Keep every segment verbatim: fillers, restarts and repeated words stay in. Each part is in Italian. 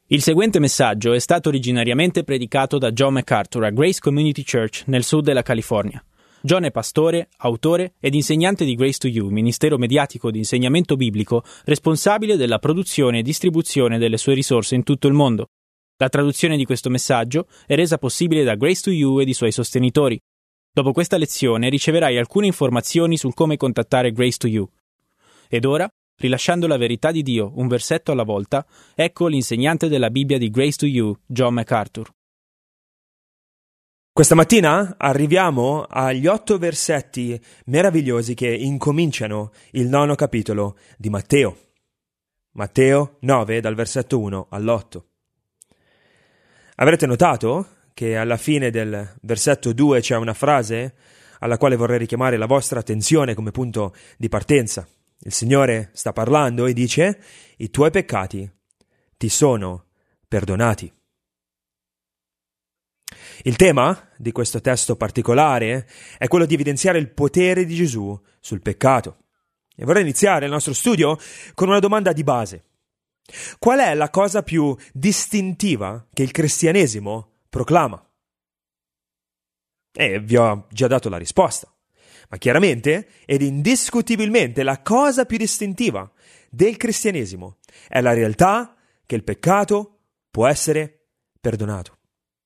Il seguente messaggio è stato originariamente predicato da John MacArthur a Grace Community Church nel sud della California. John è pastore, autore ed insegnante di Grace to You, ministero mediatico di insegnamento biblico responsabile della produzione e distribuzione delle sue risorse in tutto il mondo. La traduzione di questo messaggio è resa possibile da Grace to You ed i suoi sostenitori. Dopo questa lezione riceverai alcune informazioni sul come contattare Grace to You. Ed ora, rilasciando la verità di Dio un versetto alla volta, ecco l'insegnante della Bibbia di Grace to You, John MacArthur. Questa mattina arriviamo agli otto versetti meravigliosi che incominciano il nono capitolo di Matteo. Matteo nove, dal versetto uno all'otto. Avrete notato che alla fine del versetto due c'è una frase alla quale vorrei richiamare la vostra attenzione come punto di partenza. Il Signore sta parlando e dice: i tuoi peccati ti sono perdonati. Il tema di questo testo particolare è quello di evidenziare il potere di Gesù sul peccato. E vorrei iniziare il nostro studio con una domanda di base. Qual è la cosa più distintiva che il cristianesimo proclama? E vi ho già dato la risposta. Ma chiaramente ed indiscutibilmente la cosa più distintiva del cristianesimo è la realtà che il peccato può essere perdonato.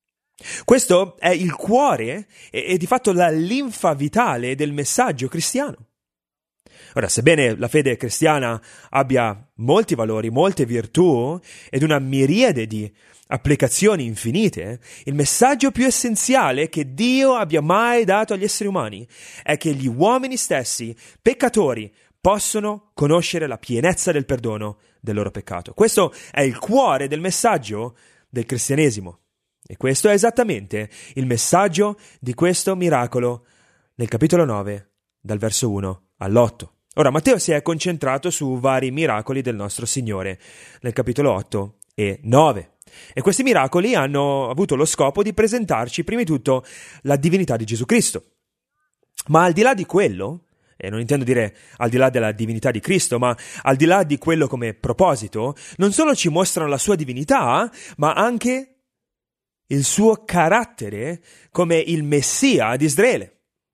Questo è il cuore e, e di fatto la linfa vitale del messaggio cristiano. Ora, sebbene la fede cristiana abbia molti valori, molte virtù ed una miriade di applicazioni infinite, il messaggio più essenziale che Dio abbia mai dato agli esseri umani è che gli uomini stessi, peccatori, possono conoscere la pienezza del perdono del loro peccato. Questo è il cuore del messaggio del cristianesimo. E questo è esattamente il messaggio di questo miracolo nel capitolo nove, dal verso uno all'otto. Ora, Matteo si è concentrato su vari miracoli del nostro Signore nel capitolo otto e nove. E questi miracoli hanno avuto lo scopo di presentarci prima di tutto la divinità di Gesù Cristo. Ma al di là di quello, e non intendo dire al di là della divinità di Cristo, ma al di là di quello come proposito, non solo ci mostrano la sua divinità, ma anche il suo carattere come il Messia di Israele.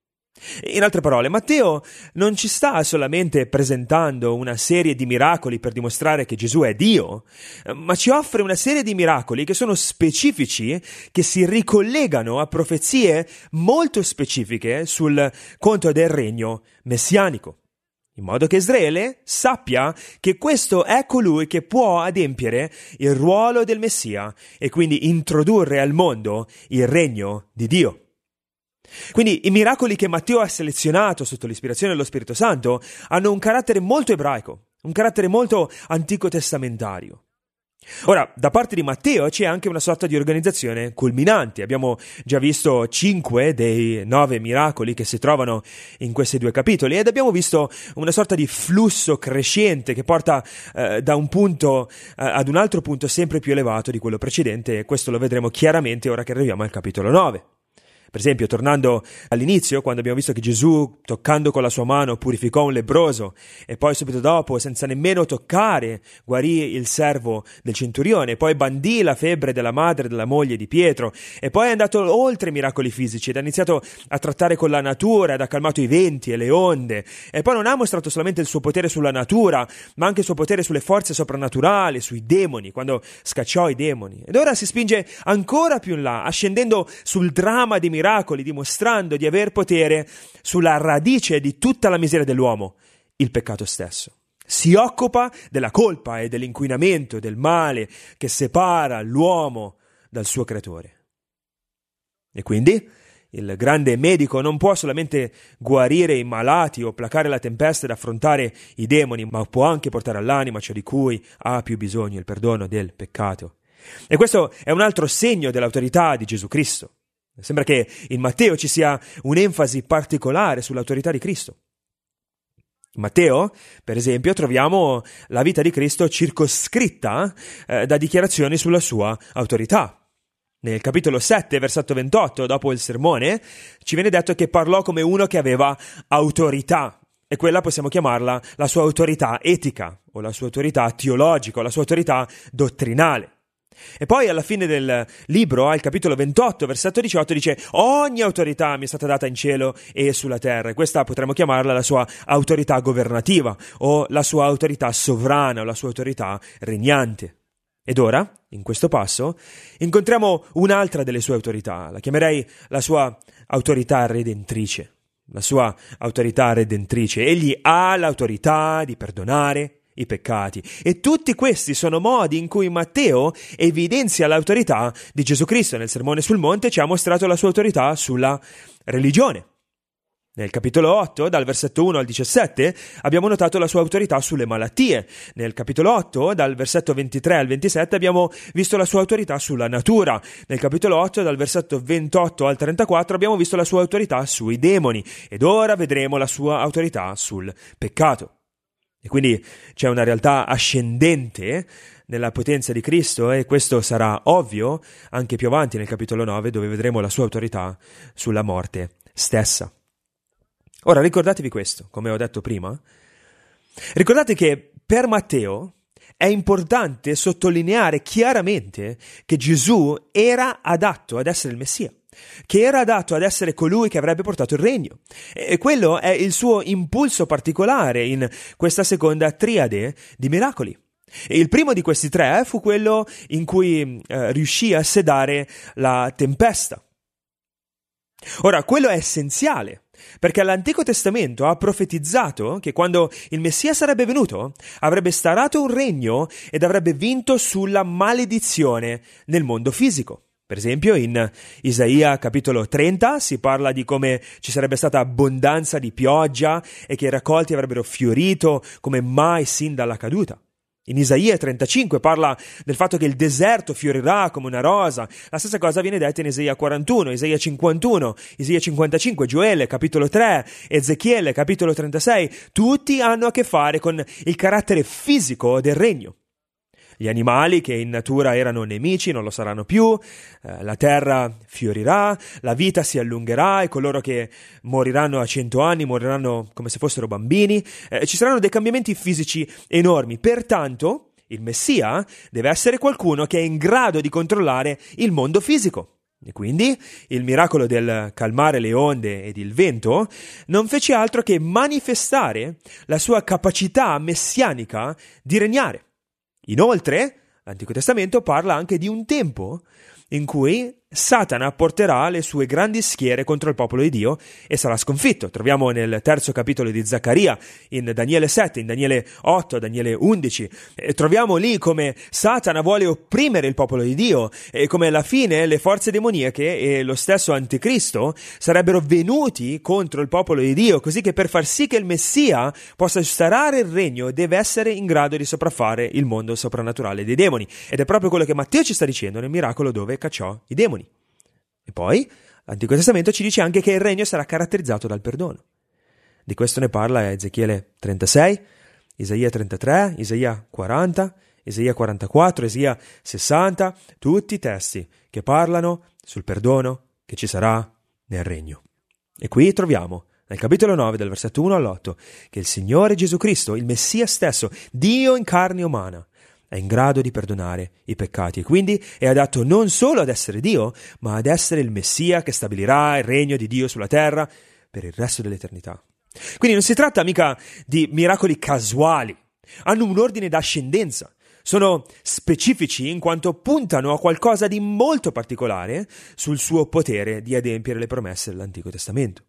In altre parole, Matteo non ci sta solamente presentando una serie di miracoli per dimostrare che Gesù è Dio, ma ci offre una serie di miracoli che sono specifici, che si ricollegano a profezie molto specifiche sul conto del regno messianico, in modo che Israele sappia che questo è colui che può adempiere il ruolo del Messia e quindi introdurre al mondo il regno di Dio. Quindi i miracoli che Matteo ha selezionato sotto l'ispirazione dello Spirito Santo hanno un carattere molto ebraico, un carattere molto antico testamentario. Ora, da parte di Matteo c'è anche una sorta di organizzazione culminante. Abbiamo già visto cinque dei nove miracoli che si trovano in questi due capitoli ed abbiamo visto una sorta di flusso crescente che porta eh, da un punto eh, ad un altro punto sempre più elevato di quello precedente, e questo lo vedremo chiaramente ora che arriviamo al capitolo nove. Per esempio, tornando all'inizio, quando abbiamo visto che Gesù, toccando con la sua mano, purificò un lebbroso e poi subito dopo, senza nemmeno toccare, guarì il servo del centurione, poi bandì la febbre della madre e della moglie di Pietro e poi è andato oltre i miracoli fisici ed ha iniziato a trattare con la natura ed ha calmato i venti e le onde, e poi non ha mostrato solamente il suo potere sulla natura, ma anche il suo potere sulle forze soprannaturali, sui demoni, quando scacciò i demoni. Ed ora si spinge ancora più in là, ascendendo sul dramma dei miracoli, miracoli, dimostrando di aver potere sulla radice di tutta la miseria dell'uomo, il peccato stesso. Si occupa della colpa e dell'inquinamento, del male che separa l'uomo dal suo creatore. E quindi il grande medico non può solamente guarire i malati o placare la tempesta ed affrontare i demoni, ma può anche portare all'anima ciò di cui ha più bisogno, il perdono del peccato. E questo è un altro segno dell'autorità di Gesù Cristo. Sembra che in Matteo ci sia un'enfasi particolare sull'autorità di Cristo. In Matteo, per esempio, troviamo la vita di Cristo circoscritta eh, da dichiarazioni sulla sua autorità. Nel capitolo sette, versetto ventotto, dopo il sermone, ci viene detto che parlò come uno che aveva autorità, e quella possiamo chiamarla la sua autorità etica, o la sua autorità teologica, o la sua autorità dottrinale. E poi alla fine del libro, al capitolo ventotto, versetto diciotto, dice: ogni autorità mi è stata data in cielo e sulla terra. E questa potremmo chiamarla la sua autorità governativa, o la sua autorità sovrana, o la sua autorità regnante. Ed ora, in questo passo, incontriamo un'altra delle sue autorità. La chiamerei la sua autorità redentrice. La sua autorità redentrice. Egli ha l'autorità di perdonare i peccati. E tutti questi sono modi in cui Matteo evidenzia l'autorità di Gesù Cristo. Nel Sermone sul Monte ci ha mostrato la sua autorità sulla religione. Nel capitolo otto, dal versetto uno al diciassette, abbiamo notato la sua autorità sulle malattie. Nel capitolo otto, dal versetto ventitré al ventisette, abbiamo visto la sua autorità sulla natura. Nel capitolo otto, dal versetto ventotto al trentaquattro, abbiamo visto la sua autorità sui demoni. Ed ora vedremo la sua autorità sul peccato. E quindi c'è una realtà ascendente nella potenza di Cristo, e questo sarà ovvio anche più avanti nel capitolo nove, dove vedremo la sua autorità sulla morte stessa. Ora ricordatevi questo, come ho detto prima. Ricordate che per Matteo è importante sottolineare chiaramente che Gesù era adatto ad essere il Messia, che era adatto ad essere colui che avrebbe portato il regno. E quello è il suo impulso particolare in questa seconda triade di miracoli. E il primo di questi tre fu quello in cui eh, riuscì a sedare la tempesta. Ora, quello è essenziale, perché l'Antico Testamento ha profetizzato che quando il Messia sarebbe venuto, avrebbe instaurato un regno ed avrebbe vinto sulla maledizione nel mondo fisico. Per esempio, in Isaia capitolo trenta si parla di come ci sarebbe stata abbondanza di pioggia e che i raccolti avrebbero fiorito come mai sin dalla caduta. In Isaia trentacinque parla del fatto che il deserto fiorirà come una rosa. La stessa cosa viene detta in Isaia quarantuno, Isaia cinquantuno, Isaia cinquantacinque, Gioele capitolo tre, Ezechiele capitolo trentasei. Tutti hanno a che fare con il carattere fisico del regno. Gli animali che in natura erano nemici non lo saranno più, eh, la terra fiorirà, la vita si allungherà e coloro che moriranno a cento anni moriranno come se fossero bambini. Eh, ci saranno dei cambiamenti fisici enormi. Pertanto, il Messia deve essere qualcuno che è in grado di controllare il mondo fisico. E quindi il miracolo del calmare le onde ed il vento non fece altro che manifestare la sua capacità messianica di regnare. Inoltre, l'Antico Testamento parla anche di un tempo in cui Satana porterà le sue grandi schiere contro il popolo di Dio e sarà sconfitto. Troviamo nel terzo capitolo di Zaccaria, in Daniele sette, in Daniele otto, Daniele undici. E troviamo lì come Satana vuole opprimere il popolo di Dio e come alla fine le forze demoniache e lo stesso Anticristo sarebbero venuti contro il popolo di Dio, così che per far sì che il Messia possa instaurare il regno deve essere in grado di sopraffare il mondo soprannaturale dei demoni. Ed è proprio quello che Matteo ci sta dicendo nel miracolo dove cacciò i demoni. E poi l'Antico Testamento ci dice anche che il regno sarà caratterizzato dal perdono. Di questo ne parla Ezechiele trentasei, Isaia trentatré, Isaia quaranta, Isaia quarantaquattro, Isaia sessanta, tutti i testi che parlano sul perdono che ci sarà nel regno. E qui troviamo nel capitolo nove, dal versetto uno all'otto, che il Signore Gesù Cristo, il Messia stesso, Dio in carne umana, è in grado di perdonare i peccati e quindi è adatto non solo ad essere Dio, ma ad essere il Messia che stabilirà il regno di Dio sulla terra per il resto dell'eternità. Quindi non si tratta mica di miracoli casuali, hanno un ordine d'ascendenza, sono specifici in quanto puntano a qualcosa di molto particolare sul suo potere di adempiere le promesse dell'Antico Testamento.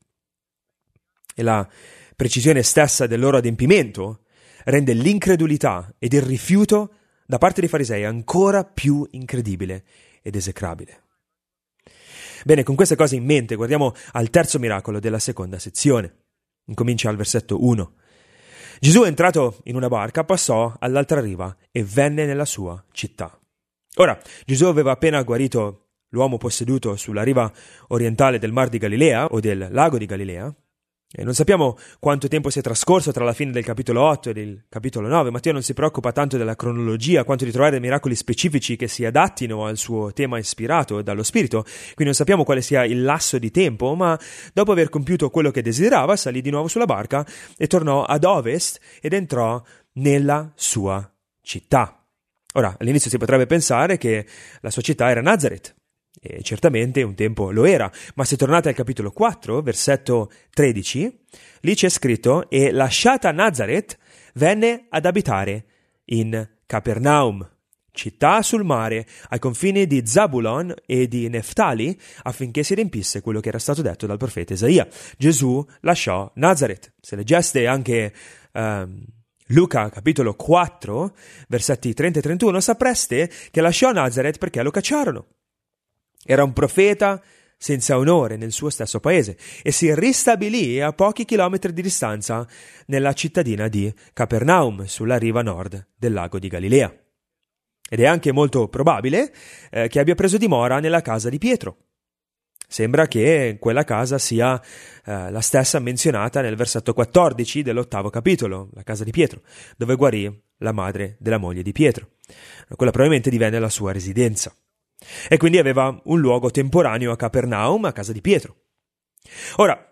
E la precisione stessa del loro adempimento rende l'incredulità ed il rifiuto da parte dei farisei ancora più incredibile ed esecrabile. Bene, con queste cose in mente guardiamo al terzo miracolo della seconda sezione. Incomincia al versetto uno. Gesù, entrato in una barca, passò all'altra riva e venne nella sua città. Ora, Gesù aveva appena guarito l'uomo posseduto sulla riva orientale del Mar di Galilea o del Lago di Galilea. E non sappiamo quanto tempo sia trascorso tra la fine del capitolo otto e il capitolo nove. Matteo non si preoccupa tanto della cronologia quanto di trovare miracoli specifici che si adattino al suo tema ispirato dallo Spirito. Quindi non sappiamo quale sia il lasso di tempo, ma dopo aver compiuto quello che desiderava, salì di nuovo sulla barca e tornò ad ovest ed entrò nella sua città. Ora, all'inizio si potrebbe pensare che la sua città era Nazareth, e certamente un tempo lo era, ma se tornate al capitolo quattro, versetto tredici, lì c'è scritto: e lasciata Nazareth venne ad abitare in Capernaum, città sul mare, ai confini di Zabulon e di Neftali, affinché si riempisse quello che era stato detto dal profeta Isaia. Gesù lasciò Nazareth. Se leggeste anche um, Luca capitolo quattro, versetti trenta e trentuno, sapreste che lasciò Nazareth perché lo cacciarono. Era un profeta senza onore nel suo stesso paese e si ristabilì a pochi chilometri di distanza nella cittadina di Capernaum, sulla riva nord del lago di Galilea. Ed è anche molto probabile eh, che abbia preso dimora nella casa di Pietro. Sembra che quella casa sia eh, la stessa menzionata nel versetto quattordici dell'ottavo capitolo, la casa di Pietro, dove guarì la madre della moglie di Pietro. Quella probabilmente divenne la sua residenza. E quindi aveva un luogo temporaneo a Capernaum, a casa di Pietro. Ora,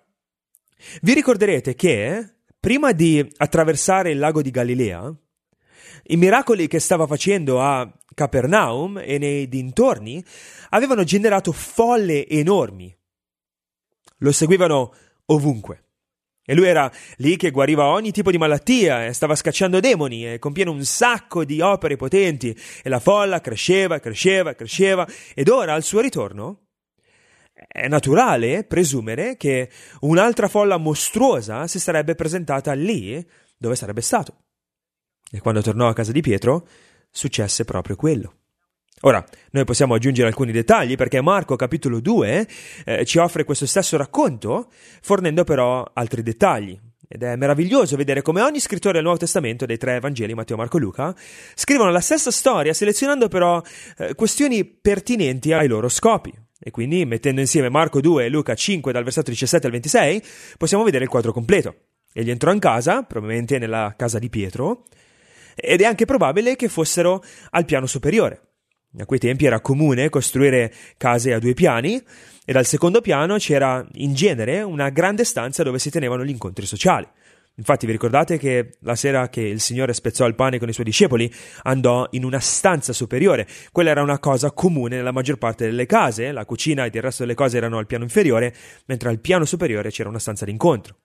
vi ricorderete che prima di attraversare il lago di Galilea, i miracoli che stava facendo a Capernaum e nei dintorni avevano generato folle enormi. Lo seguivano ovunque. E lui era lì che guariva ogni tipo di malattia e stava scacciando demoni e compiendo un sacco di opere potenti, e la folla cresceva, cresceva, cresceva, ed ora al suo ritorno è naturale presumere che un'altra folla mostruosa si sarebbe presentata lì dove sarebbe stato. E quando tornò a casa di Pietro successe proprio quello. Ora, noi possiamo aggiungere alcuni dettagli perché Marco capitolo due eh, ci offre questo stesso racconto, fornendo però altri dettagli. Ed è meraviglioso vedere come ogni scrittore del Nuovo Testamento, dei tre Vangeli, Matteo, Marco e Luca, scrivono la stessa storia, selezionando però eh, questioni pertinenti ai loro scopi. E quindi, mettendo insieme Marco due e Luca cinque dal versetto diciassette al ventisei, possiamo vedere il quadro completo. Egli entrò in casa, probabilmente nella casa di Pietro, ed è anche probabile che fossero al piano superiore. A quei tempi era comune costruire case a due piani e dal secondo piano c'era in genere una grande stanza dove si tenevano gli incontri sociali. Infatti vi ricordate che la sera che il Signore spezzò il pane con i suoi discepoli andò in una stanza superiore. Quella era una cosa comune nella maggior parte delle case, la cucina ed il resto delle cose erano al piano inferiore, mentre al piano superiore c'era una stanza d'incontro.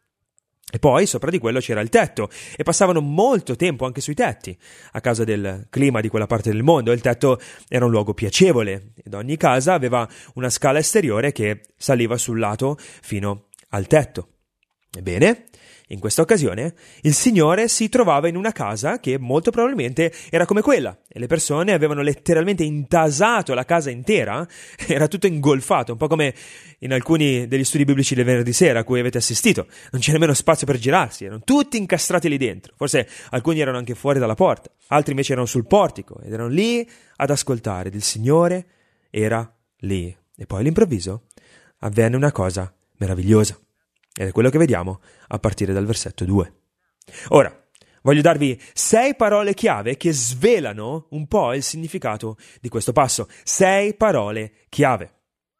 E poi sopra di quello c'era il tetto e passavano molto tempo anche sui tetti a causa del clima di quella parte del mondo. Il tetto era un luogo piacevole ed ogni casa aveva una scala esteriore che saliva sul lato fino al tetto. Ebbene, in questa occasione il Signore si trovava in una casa che molto probabilmente era come quella e le persone avevano letteralmente intasato la casa intera, era tutto ingolfato, un po' come in alcuni degli studi biblici del venerdì sera a cui avete assistito. Non c'è nemmeno spazio per girarsi, erano tutti incastrati lì dentro. Forse alcuni erano anche fuori dalla porta, altri invece erano sul portico ed erano lì ad ascoltare. Il Signore era lì. E poi all'improvviso avvenne una cosa meravigliosa. Ed è quello che vediamo a partire dal versetto due. Ora, voglio darvi sei parole chiave che svelano un po' il significato di questo passo. Sei parole chiave.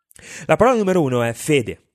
La parola numero uno è fede.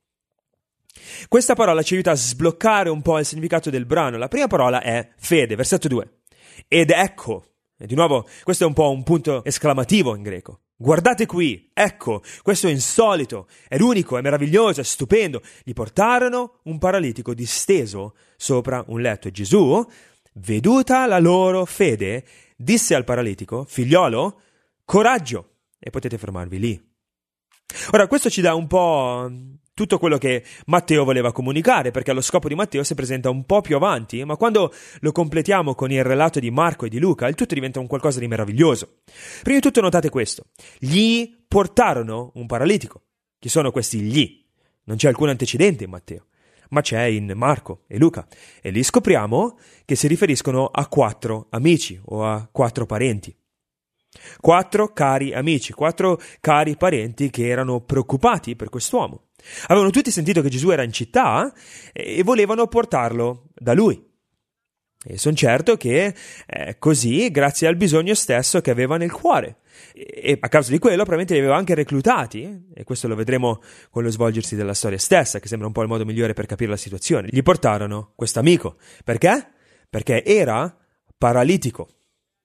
Questa parola ci aiuta a sbloccare un po' il significato del brano. La prima parola è fede, versetto due. Ed ecco, e di nuovo, questo è un po' un punto esclamativo in greco. Guardate qui, ecco, questo è insolito, è unico, è meraviglioso, è stupendo. Gli portarono un paralitico disteso sopra un letto e Gesù, veduta la loro fede, disse al paralitico: figliolo, coraggio, e potete fermarvi lì. Ora, questo ci dà un po' tutto quello che Matteo voleva comunicare, perché lo scopo di Matteo si presenta un po' più avanti, ma quando lo completiamo con il relato di Marco e di Luca, il tutto diventa un qualcosa di meraviglioso. Prima di tutto notate questo: gli portarono un paralitico. Chi sono questi gli? Non c'è alcun antecedente in Matteo, ma c'è in Marco e Luca, e lì scopriamo che si riferiscono a quattro amici o a quattro parenti. Quattro cari amici, quattro cari parenti che erano preoccupati per quest'uomo. Avevano tutti sentito che Gesù era in città e volevano portarlo da lui. E sono certo che è così grazie al bisogno stesso che aveva nel cuore. E a causa di quello probabilmente li aveva anche reclutati, e questo lo vedremo con lo svolgersi della storia stessa, che sembra un po' il modo migliore per capire la situazione. Gli portarono questo amico. Perché? Perché era paralitico.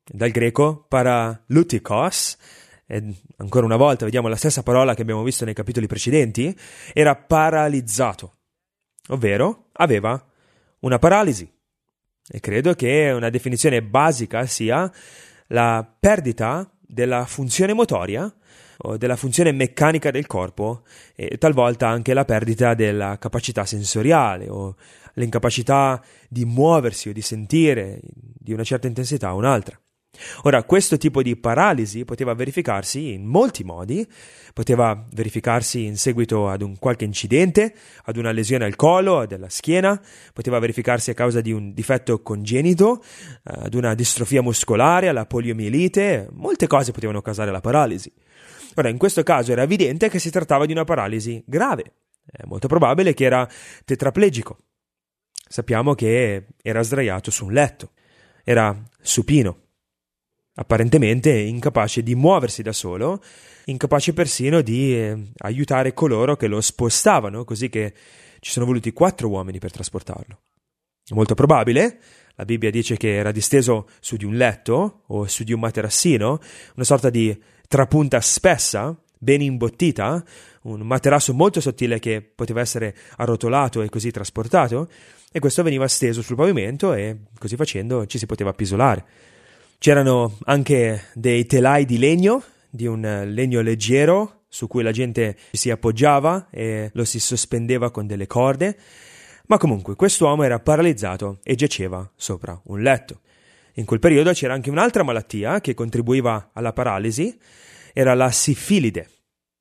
dal greco paralutikos, e ancora una volta vediamo la stessa parola che abbiamo visto nei capitoli precedenti, era paralizzato, ovvero aveva una paralisi. E credo che una definizione basica sia la perdita della funzione motoria o della funzione meccanica del corpo e talvolta anche la perdita della capacità sensoriale o l'incapacità di muoversi o di sentire di una certa intensità a un'altra. Ora, questo tipo di paralisi poteva verificarsi in molti modi, poteva verificarsi in seguito ad un qualche incidente, ad una lesione al collo, della schiena, poteva verificarsi a causa di un difetto congenito, ad una distrofia muscolare, alla poliomielite, molte cose potevano causare la paralisi. Ora, in questo caso era evidente che si trattava di una paralisi grave, è molto probabile che era tetraplegico. Sappiamo che era sdraiato su un letto, era supino, apparentemente incapace di muoversi da solo, incapace persino di eh, aiutare coloro che lo spostavano, così che ci sono voluti quattro uomini per trasportarlo. È molto probabile, la Bibbia dice che era disteso su di un letto o su di un materassino, una sorta di trapunta spessa, ben imbottita, un materasso molto sottile che poteva essere arrotolato e così trasportato, e questo veniva steso sul pavimento e così facendo ci si poteva appisolare. C'erano anche dei telai di legno, di un legno leggero, su cui la gente si appoggiava e lo si sospendeva con delle corde, ma comunque quest'uomo era paralizzato e giaceva sopra un letto. In quel periodo c'era anche un'altra malattia che contribuiva alla paralisi, era la sifilide.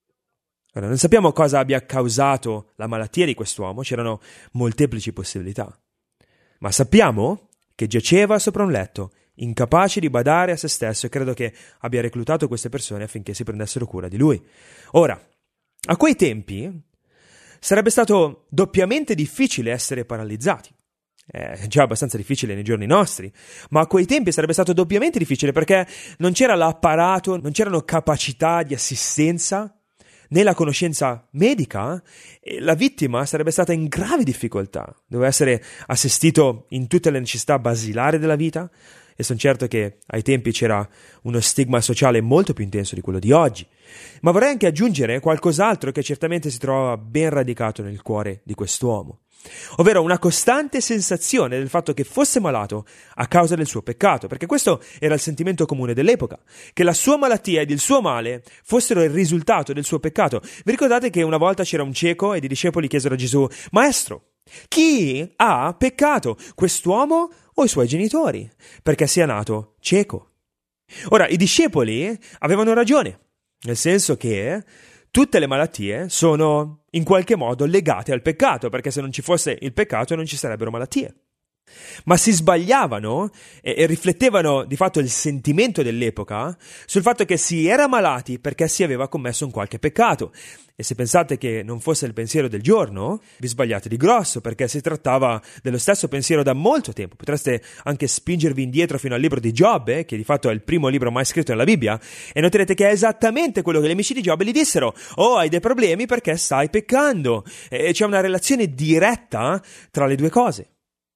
Ora, non sappiamo cosa abbia causato la malattia di quest'uomo, c'erano molteplici possibilità, ma sappiamo che giaceva sopra un letto, incapace di badare a se stesso, e credo che abbia reclutato queste persone affinché si prendessero cura di lui. Ora, a quei tempi sarebbe stato doppiamente difficile essere paralizzati. È già abbastanza difficile nei giorni nostri, ma a quei tempi sarebbe stato doppiamente difficile perché non c'era l'apparato, non c'erano capacità di assistenza, né la conoscenza medica, e la vittima sarebbe stata in gravi difficoltà. Doveva essere assistito in tutte le necessità basilari della vita, e sono certo che ai tempi c'era uno stigma sociale molto più intenso di quello di oggi. Ma vorrei anche aggiungere qualcos'altro che certamente si trova ben radicato nel cuore di quest'uomo, ovvero una costante sensazione del fatto che fosse malato a causa del suo peccato, perché questo era il sentimento comune dell'epoca, che la sua malattia ed il suo male fossero il risultato del suo peccato. Vi ricordate che una volta c'era un cieco ed i discepoli chiesero a Gesù: Maestro, chi ha peccato, quest'uomo o i suoi genitori, perché sia nato cieco? Ora, i discepoli avevano ragione, nel senso che tutte le malattie sono in qualche modo legate al peccato, perché se non ci fosse il peccato non ci sarebbero malattie. Ma si sbagliavano e, e riflettevano di fatto il sentimento dell'epoca sul fatto che si era malati perché si aveva commesso un qualche peccato. E se pensate che non fosse il pensiero del giorno, vi sbagliate di grosso, perché si trattava dello stesso pensiero da molto tempo. Potreste anche spingervi indietro fino al libro di Giobbe, che di fatto è il primo libro mai scritto nella Bibbia, e noterete che è esattamente quello che gli amici di Giobbe gli dissero: oh, hai dei problemi perché stai peccando. E c'è una relazione diretta tra le due cose.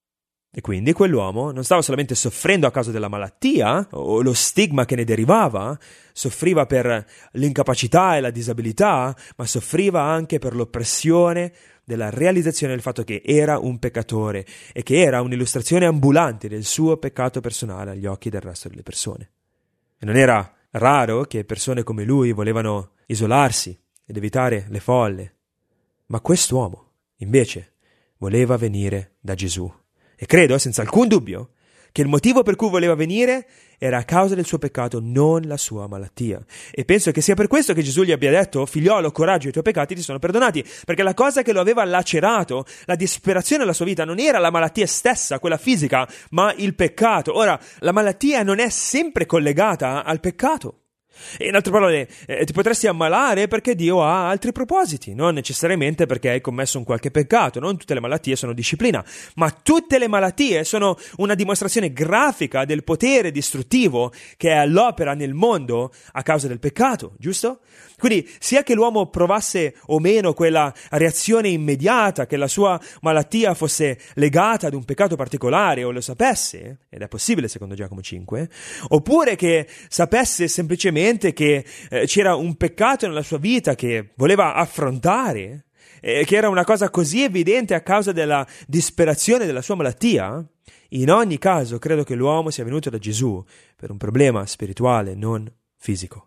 E quindi quell'uomo non stava solamente soffrendo a causa della malattia o lo stigma che ne derivava, soffriva per l'incapacità e la disabilità, ma soffriva anche per l'oppressione della realizzazione del fatto che era un peccatore e che era un'illustrazione ambulante del suo peccato personale agli occhi del resto delle persone. E non era raro che persone come lui volevano isolarsi ed evitare le folle, ma quest'uomo invece voleva venire da Gesù. E credo, senza alcun dubbio, che il motivo per cui voleva venire era a causa del suo peccato, non la sua malattia. E penso che sia per questo che Gesù gli abbia detto: figliolo, coraggio, i tuoi peccati ti sono perdonati, perché la cosa che lo aveva lacerato, la disperazione della sua vita, non era la malattia stessa, quella fisica, ma il peccato. Ora, la malattia non è sempre collegata al peccato. E in altre parole, eh, ti potresti ammalare perché Dio ha altri propositi, non necessariamente perché hai commesso un qualche peccato. Non tutte le malattie sono disciplina, ma tutte le malattie sono una dimostrazione grafica del potere distruttivo che è all'opera nel mondo a causa del peccato, giusto? Quindi, sia che l'uomo provasse o meno quella reazione immediata, che la sua malattia fosse legata ad un peccato particolare o lo sapesse, ed è possibile secondo Giacomo cinque, oppure che sapesse semplicemente che eh, c'era un peccato nella sua vita che voleva affrontare, eh, che era una cosa così evidente a causa della disperazione della sua malattia, in ogni caso credo che l'uomo sia venuto da Gesù per un problema spirituale, non fisico.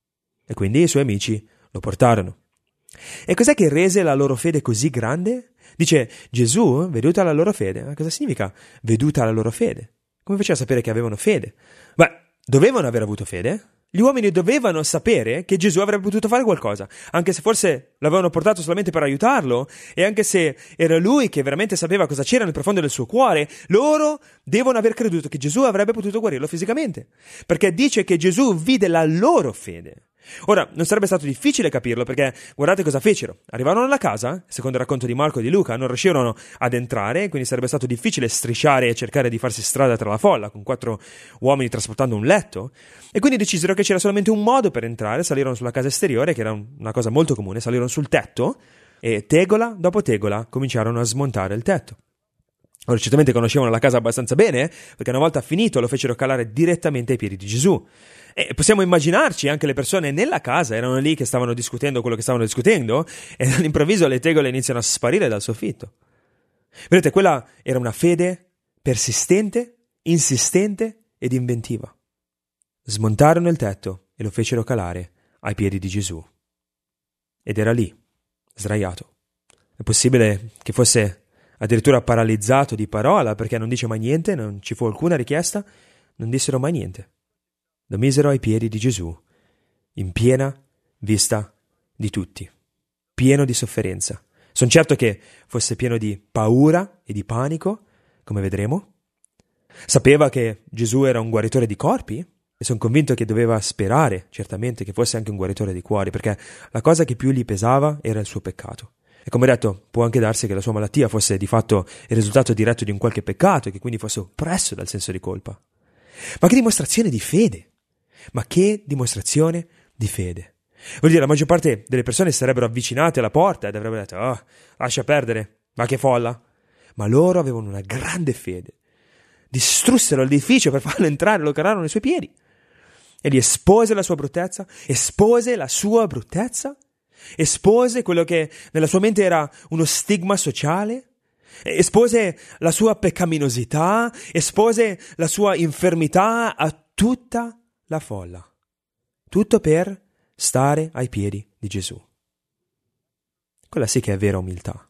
E quindi i suoi amici lo portarono. E cos'è che rese la loro fede così grande? Dice Gesù, veduta la loro fede. Ma cosa significa veduta la loro fede? Come faceva a sapere che avevano fede? Beh, dovevano aver avuto fede. Gli uomini dovevano sapere che Gesù avrebbe potuto fare qualcosa, anche se forse l'avevano portato solamente per aiutarlo, e anche se era lui che veramente sapeva cosa c'era nel profondo del suo cuore, loro devono aver creduto che Gesù avrebbe potuto guarirlo fisicamente, perché dice che Gesù vide la loro fede. Ora, non sarebbe stato difficile capirlo, perché guardate cosa fecero. Arrivarono alla casa, secondo il racconto di Marco e di Luca, non riuscirono ad entrare, quindi sarebbe stato difficile strisciare e cercare di farsi strada tra la folla, con quattro uomini trasportando un letto, e quindi decisero che c'era solamente un modo per entrare. Salirono sulla casa esteriore, che era una cosa molto comune, salirono sul tetto, e tegola dopo tegola cominciarono a smontare il tetto. Ora, certamente conoscevano la casa abbastanza bene, perché una volta finito lo fecero calare direttamente ai piedi di Gesù. E possiamo immaginarci anche le persone nella casa, erano lì che stavano discutendo quello che stavano discutendo, e all'improvviso le tegole iniziano a sparire dal soffitto. Vedete, quella era una fede persistente, insistente ed inventiva. Smontarono il tetto e lo fecero calare ai piedi di Gesù. Ed era lì, sdraiato. È possibile che fosse addirittura paralizzato di parola, perché non dice mai niente, non ci fu alcuna richiesta, non dissero mai niente. Lo misero ai piedi di Gesù, in piena vista di tutti, pieno di sofferenza. Sono certo che fosse pieno di paura e di panico, come vedremo. Sapeva che Gesù era un guaritore di corpi, e sono convinto che doveva sperare, certamente, che fosse anche un guaritore di cuori, perché la cosa che più gli pesava era il suo peccato. E come detto, può anche darsi che la sua malattia fosse di fatto il risultato diretto di un qualche peccato, e che quindi fosse oppresso dal senso di colpa. Ma che dimostrazione di fede! Ma che dimostrazione di fede! Vuol dire, la maggior parte delle persone si sarebbero avvicinate alla porta ed avrebbero detto: oh, lascia perdere, ma che folla! Ma loro avevano una grande fede. Distrussero l'edificio per farlo entrare, lo calarono ai suoi piedi. E gli espose la sua bruttezza, espose la sua bruttezza, espose quello che nella sua mente era uno stigma sociale, espose la sua peccaminosità, espose la sua infermità a tutta la folla. Tutto per stare ai piedi di Gesù. Quella sì che è vera umiltà.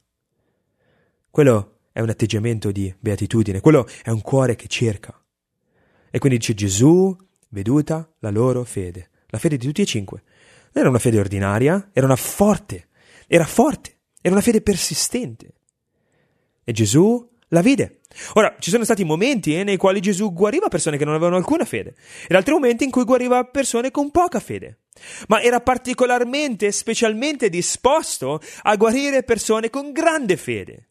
Quello è un atteggiamento di beatitudine, quello è un cuore che cerca. E quindi dice Gesù, veduta la loro fede. La fede di tutti e cinque. Non era una fede ordinaria, era una forte, era forte, era una fede persistente. E Gesù la vide. Ora, ci sono stati momenti eh, nei quali Gesù guariva persone che non avevano alcuna fede, ed altri momenti in cui guariva persone con poca fede. Ma era particolarmente, specialmente disposto a guarire persone con grande fede.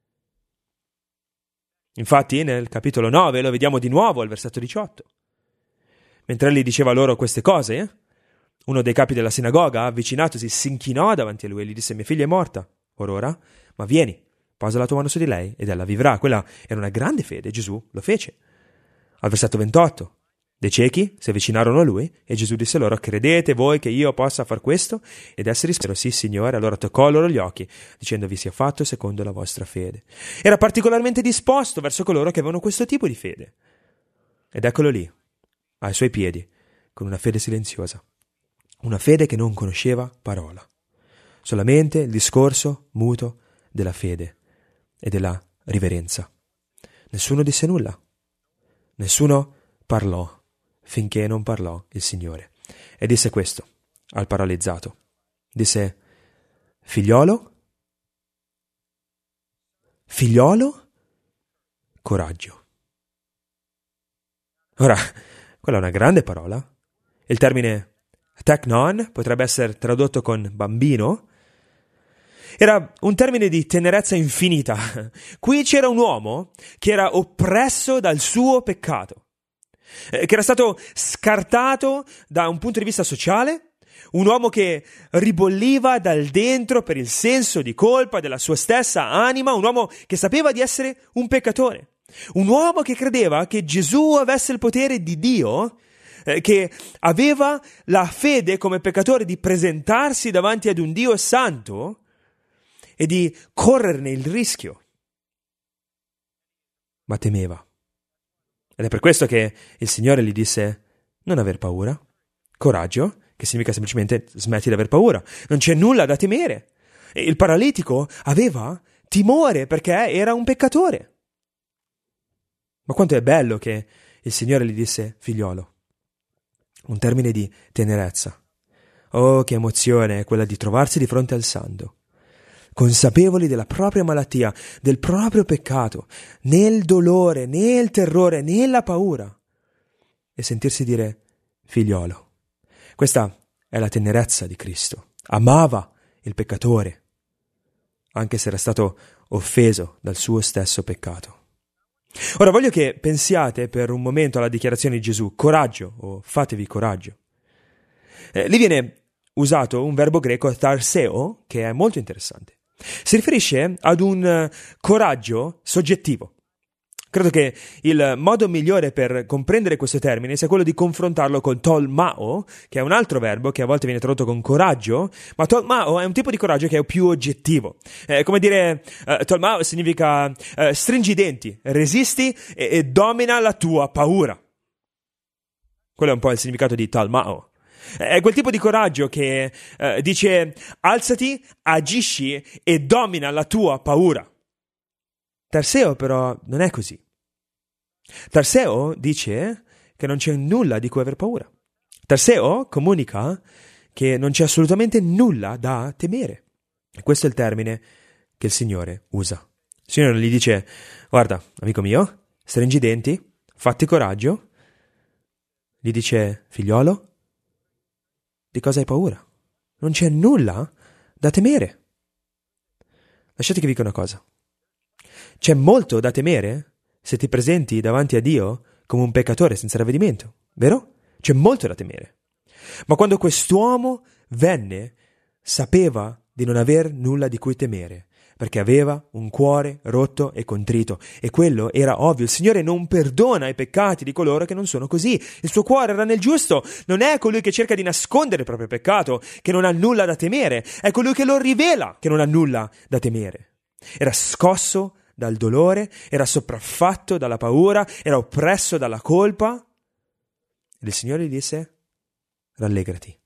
Infatti, nel capitolo nove lo vediamo di nuovo al versetto diciotto. Mentre egli diceva loro queste cose, eh, uno dei capi della sinagoga, avvicinatosi, si inchinò davanti a lui e gli disse: mia figlia è morta, or ora, ma vieni, posa la tua mano su di lei ed ella vivrà. Quella era una grande fede, Gesù lo fece. Al versetto ventotto, dei ciechi si avvicinarono a lui e Gesù disse loro: credete voi che io possa far questo? Ed essi risposero: sì, Signore. Allora toccò loro gli occhi, dicendo: vi sia fatto secondo la vostra fede. Era particolarmente disposto verso coloro che avevano questo tipo di fede. Ed eccolo lì, ai suoi piedi, con una fede silenziosa, una fede che non conosceva parola, solamente il discorso muto della fede e della riverenza. Nessuno disse nulla, nessuno parlò, finché non parlò il Signore. E disse questo al paralizzato. Disse: figliolo, figliolo, coraggio. Ora, quella è una grande parola. Il termine Teknon potrebbe essere tradotto con bambino. Era un termine di tenerezza infinita. Qui c'era un uomo che era oppresso dal suo peccato, che era stato scartato da un punto di vista sociale, un uomo che ribolliva dal dentro per il senso di colpa della sua stessa anima, un uomo che sapeva di essere un peccatore, un uomo che credeva che Gesù avesse il potere di Dio, eh, che aveva la fede come peccatore di presentarsi davanti ad un Dio santo e di correrne il rischio, ma temeva. Ed è per questo che il Signore gli disse: non aver paura, coraggio, che significa semplicemente smetti di aver paura, non c'è nulla da temere. E il paralitico aveva timore perché era un peccatore. Ma quanto è bello che il Signore gli disse figliolo, un termine di tenerezza. Oh, che emozione è quella di trovarsi di fronte al Santo, consapevoli della propria malattia, del proprio peccato, né il dolore, né il terrore, né la paura, e sentirsi dire figliolo. Questa è la tenerezza di Cristo. Amava il peccatore, anche se era stato offeso dal suo stesso peccato. Ora voglio che pensiate per un momento alla dichiarazione di Gesù, coraggio, o fatevi coraggio. Eh, lì viene usato un verbo greco, tharseo, che è molto interessante. Si riferisce ad un coraggio soggettivo. Credo che il modo migliore per comprendere questo termine sia quello di confrontarlo con tolmao, che è un altro verbo che a volte viene tradotto con coraggio, ma tolmao è un tipo di coraggio che è più oggettivo. Eh, come dire, eh, tolmao significa eh, stringi i denti, resisti e, e domina la tua paura. Quello è un po' il significato di tolmao. È quel tipo di coraggio che eh, dice alzati, agisci e domina la tua paura. Tarseo però non è così. Tarseo dice che non c'è nulla di cui aver paura. Tarseo comunica che non c'è assolutamente nulla da temere. E questo è il termine che il Signore usa. Il Signore gli dice: guarda, amico mio, stringi i denti, fatti coraggio. Gli dice: figliolo, di cosa hai paura? Non c'è nulla da temere. Lasciate che vi dica una cosa. C'è molto da temere se ti presenti davanti a Dio come un peccatore senza ravvedimento, vero? C'è molto da temere. Ma quando quest'uomo venne, sapeva di non aver nulla di cui temere, perché aveva un cuore rotto e contrito, e quello era ovvio. Il Signore non perdona i peccati di coloro che non sono così. Il suo cuore era nel giusto. Non è colui che cerca di nascondere il proprio peccato che non ha nulla da temere, è colui che lo rivela che non ha nulla da temere. Era scosso dal dolore, era sopraffatto dalla paura, era oppresso dalla colpa. E il Signore gli disse: rallegrati.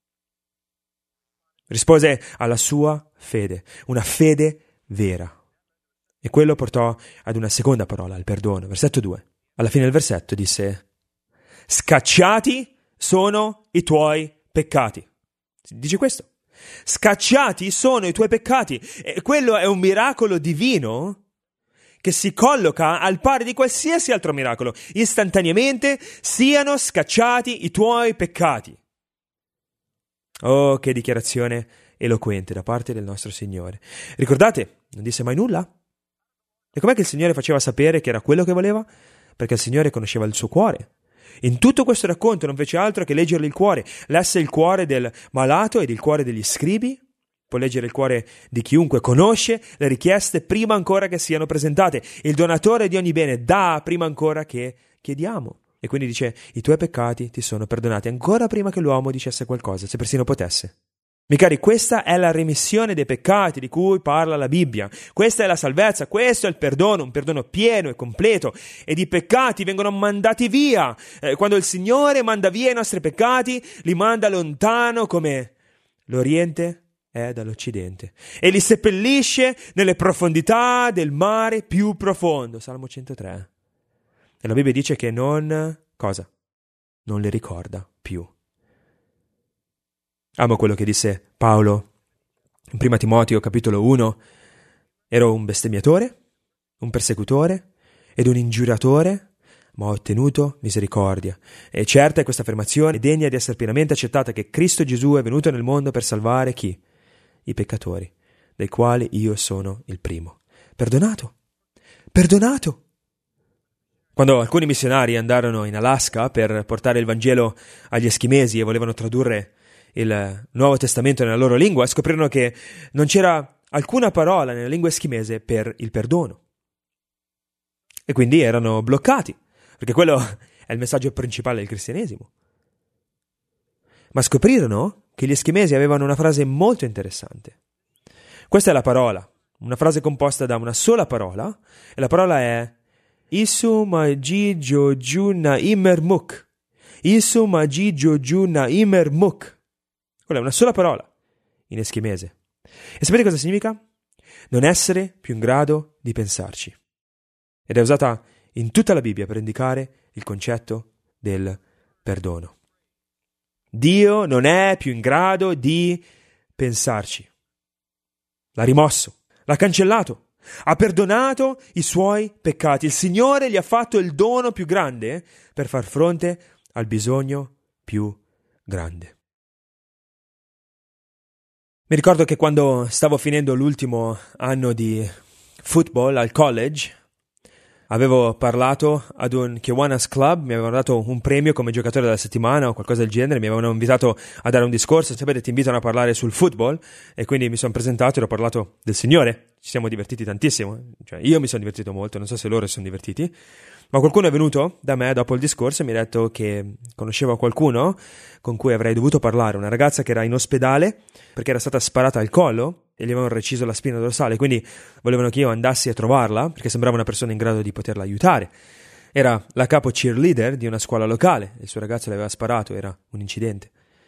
Rispose alla sua fede, una fede vera. E quello portò ad una seconda parola, al perdono. Versetto due. Alla fine del versetto disse: scacciati sono i tuoi peccati. Dice questo. Scacciati sono i tuoi peccati. E quello è un miracolo divino che si colloca al pari di qualsiasi altro miracolo. Istantaneamente siano scacciati i tuoi peccati. Oh, che dichiarazione eloquente da parte del nostro Signore. Ricordate, non disse mai nulla. E com'è che il Signore faceva sapere che era quello che voleva? Perché il Signore conosceva il suo cuore. In tutto questo racconto non fece altro che leggergli il cuore. Lesse il cuore del malato ed il cuore degli scribi. Può leggere il cuore di chiunque, conosce le richieste prima ancora che siano presentate. Il donatore di ogni bene dà prima ancora che chiediamo. E quindi dice: i tuoi peccati ti sono perdonati, ancora prima che l'uomo dicesse qualcosa, se persino potesse. Miei cari, questa è la remissione dei peccati di cui parla la Bibbia. Questa è la salvezza, questo è il perdono, un perdono pieno e completo. Ed i peccati vengono mandati via. Eh, quando il Signore manda via i nostri peccati, li manda lontano come l'Oriente è dall'Occidente, e li seppellisce nelle profondità del mare più profondo. Salmo centotré. E la Bibbia dice che non, cosa? Non le ricorda più. Amo quello che disse Paolo in primo Timoteo capitolo uno. Ero un bestemmiatore, un persecutore ed un ingiuriatore ma ho ottenuto misericordia. E certa è questa affermazione, degna di essere pienamente accettata, che Cristo Gesù è venuto nel mondo per salvare chi? I peccatori, dei quali io sono il primo. Perdonato, perdonato. Quando alcuni missionari andarono in Alaska per portare il Vangelo agli eschimesi e volevano tradurre il Nuovo Testamento nella loro lingua, scoprirono che non c'era alcuna parola nella lingua eschimese per il perdono. E quindi erano bloccati, perché quello è il messaggio principale del cristianesimo. Ma scoprirono che gli eschimesi avevano una frase molto interessante. Questa è la parola, una frase composta da una sola parola, e la parola è Isu Maji Jojuna Imermuk. Isu Maji Jojuna Imermuk. Quella è una sola parola in eschimese. E sapete cosa significa? Non essere più in grado di pensarci. Ed è usata in tutta la Bibbia per indicare il concetto del perdono. Dio non è più in grado di pensarci. L'ha rimosso, l'ha cancellato, ha perdonato i suoi peccati. Il Signore gli ha fatto il dono più grande per far fronte al bisogno più grande. Mi ricordo che quando stavo finendo l'ultimo anno di football al college, avevo parlato ad un Kiwanis Club, mi avevano dato un premio come giocatore della settimana o qualcosa del genere, mi avevano invitato a dare un discorso, sapete, ti invitano a parlare sul football, e quindi mi sono presentato e ho parlato del Signore. Ci siamo divertiti tantissimo, cioè io mi sono divertito molto, non so se loro si sono divertiti, ma qualcuno è venuto da me dopo il discorso e mi ha detto che conosceva qualcuno con cui avrei dovuto parlare, una ragazza che era in ospedale perché era stata sparata al collo e gli avevano reciso la spina dorsale, quindi volevano che io andassi a trovarla perché sembrava una persona in grado di poterla aiutare. Era la capo cheerleader di una scuola locale, il suo ragazzo le aveva sparato, era un incidente.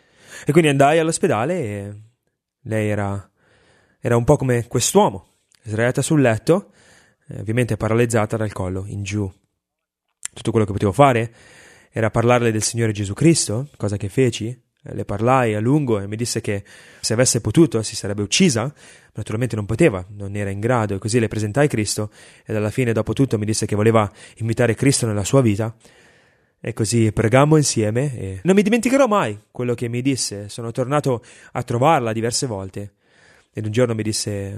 E quindi andai all'ospedale e lei era, era un po' come quest'uomo, sdraiata sul letto, eh, ovviamente paralizzata dal collo in giù. Tutto quello che potevo fare era parlarle del Signore Gesù Cristo, cosa che feci. Le parlai a lungo e mi disse che se avesse potuto si sarebbe uccisa, naturalmente non poteva, non era in grado, e così le presentai Cristo, ed alla fine, dopo tutto, mi disse che voleva invitare Cristo nella sua vita, e così pregammo insieme e non mi dimenticherò mai quello che mi disse. Sono tornato a trovarla diverse volte ed un giorno mi disse: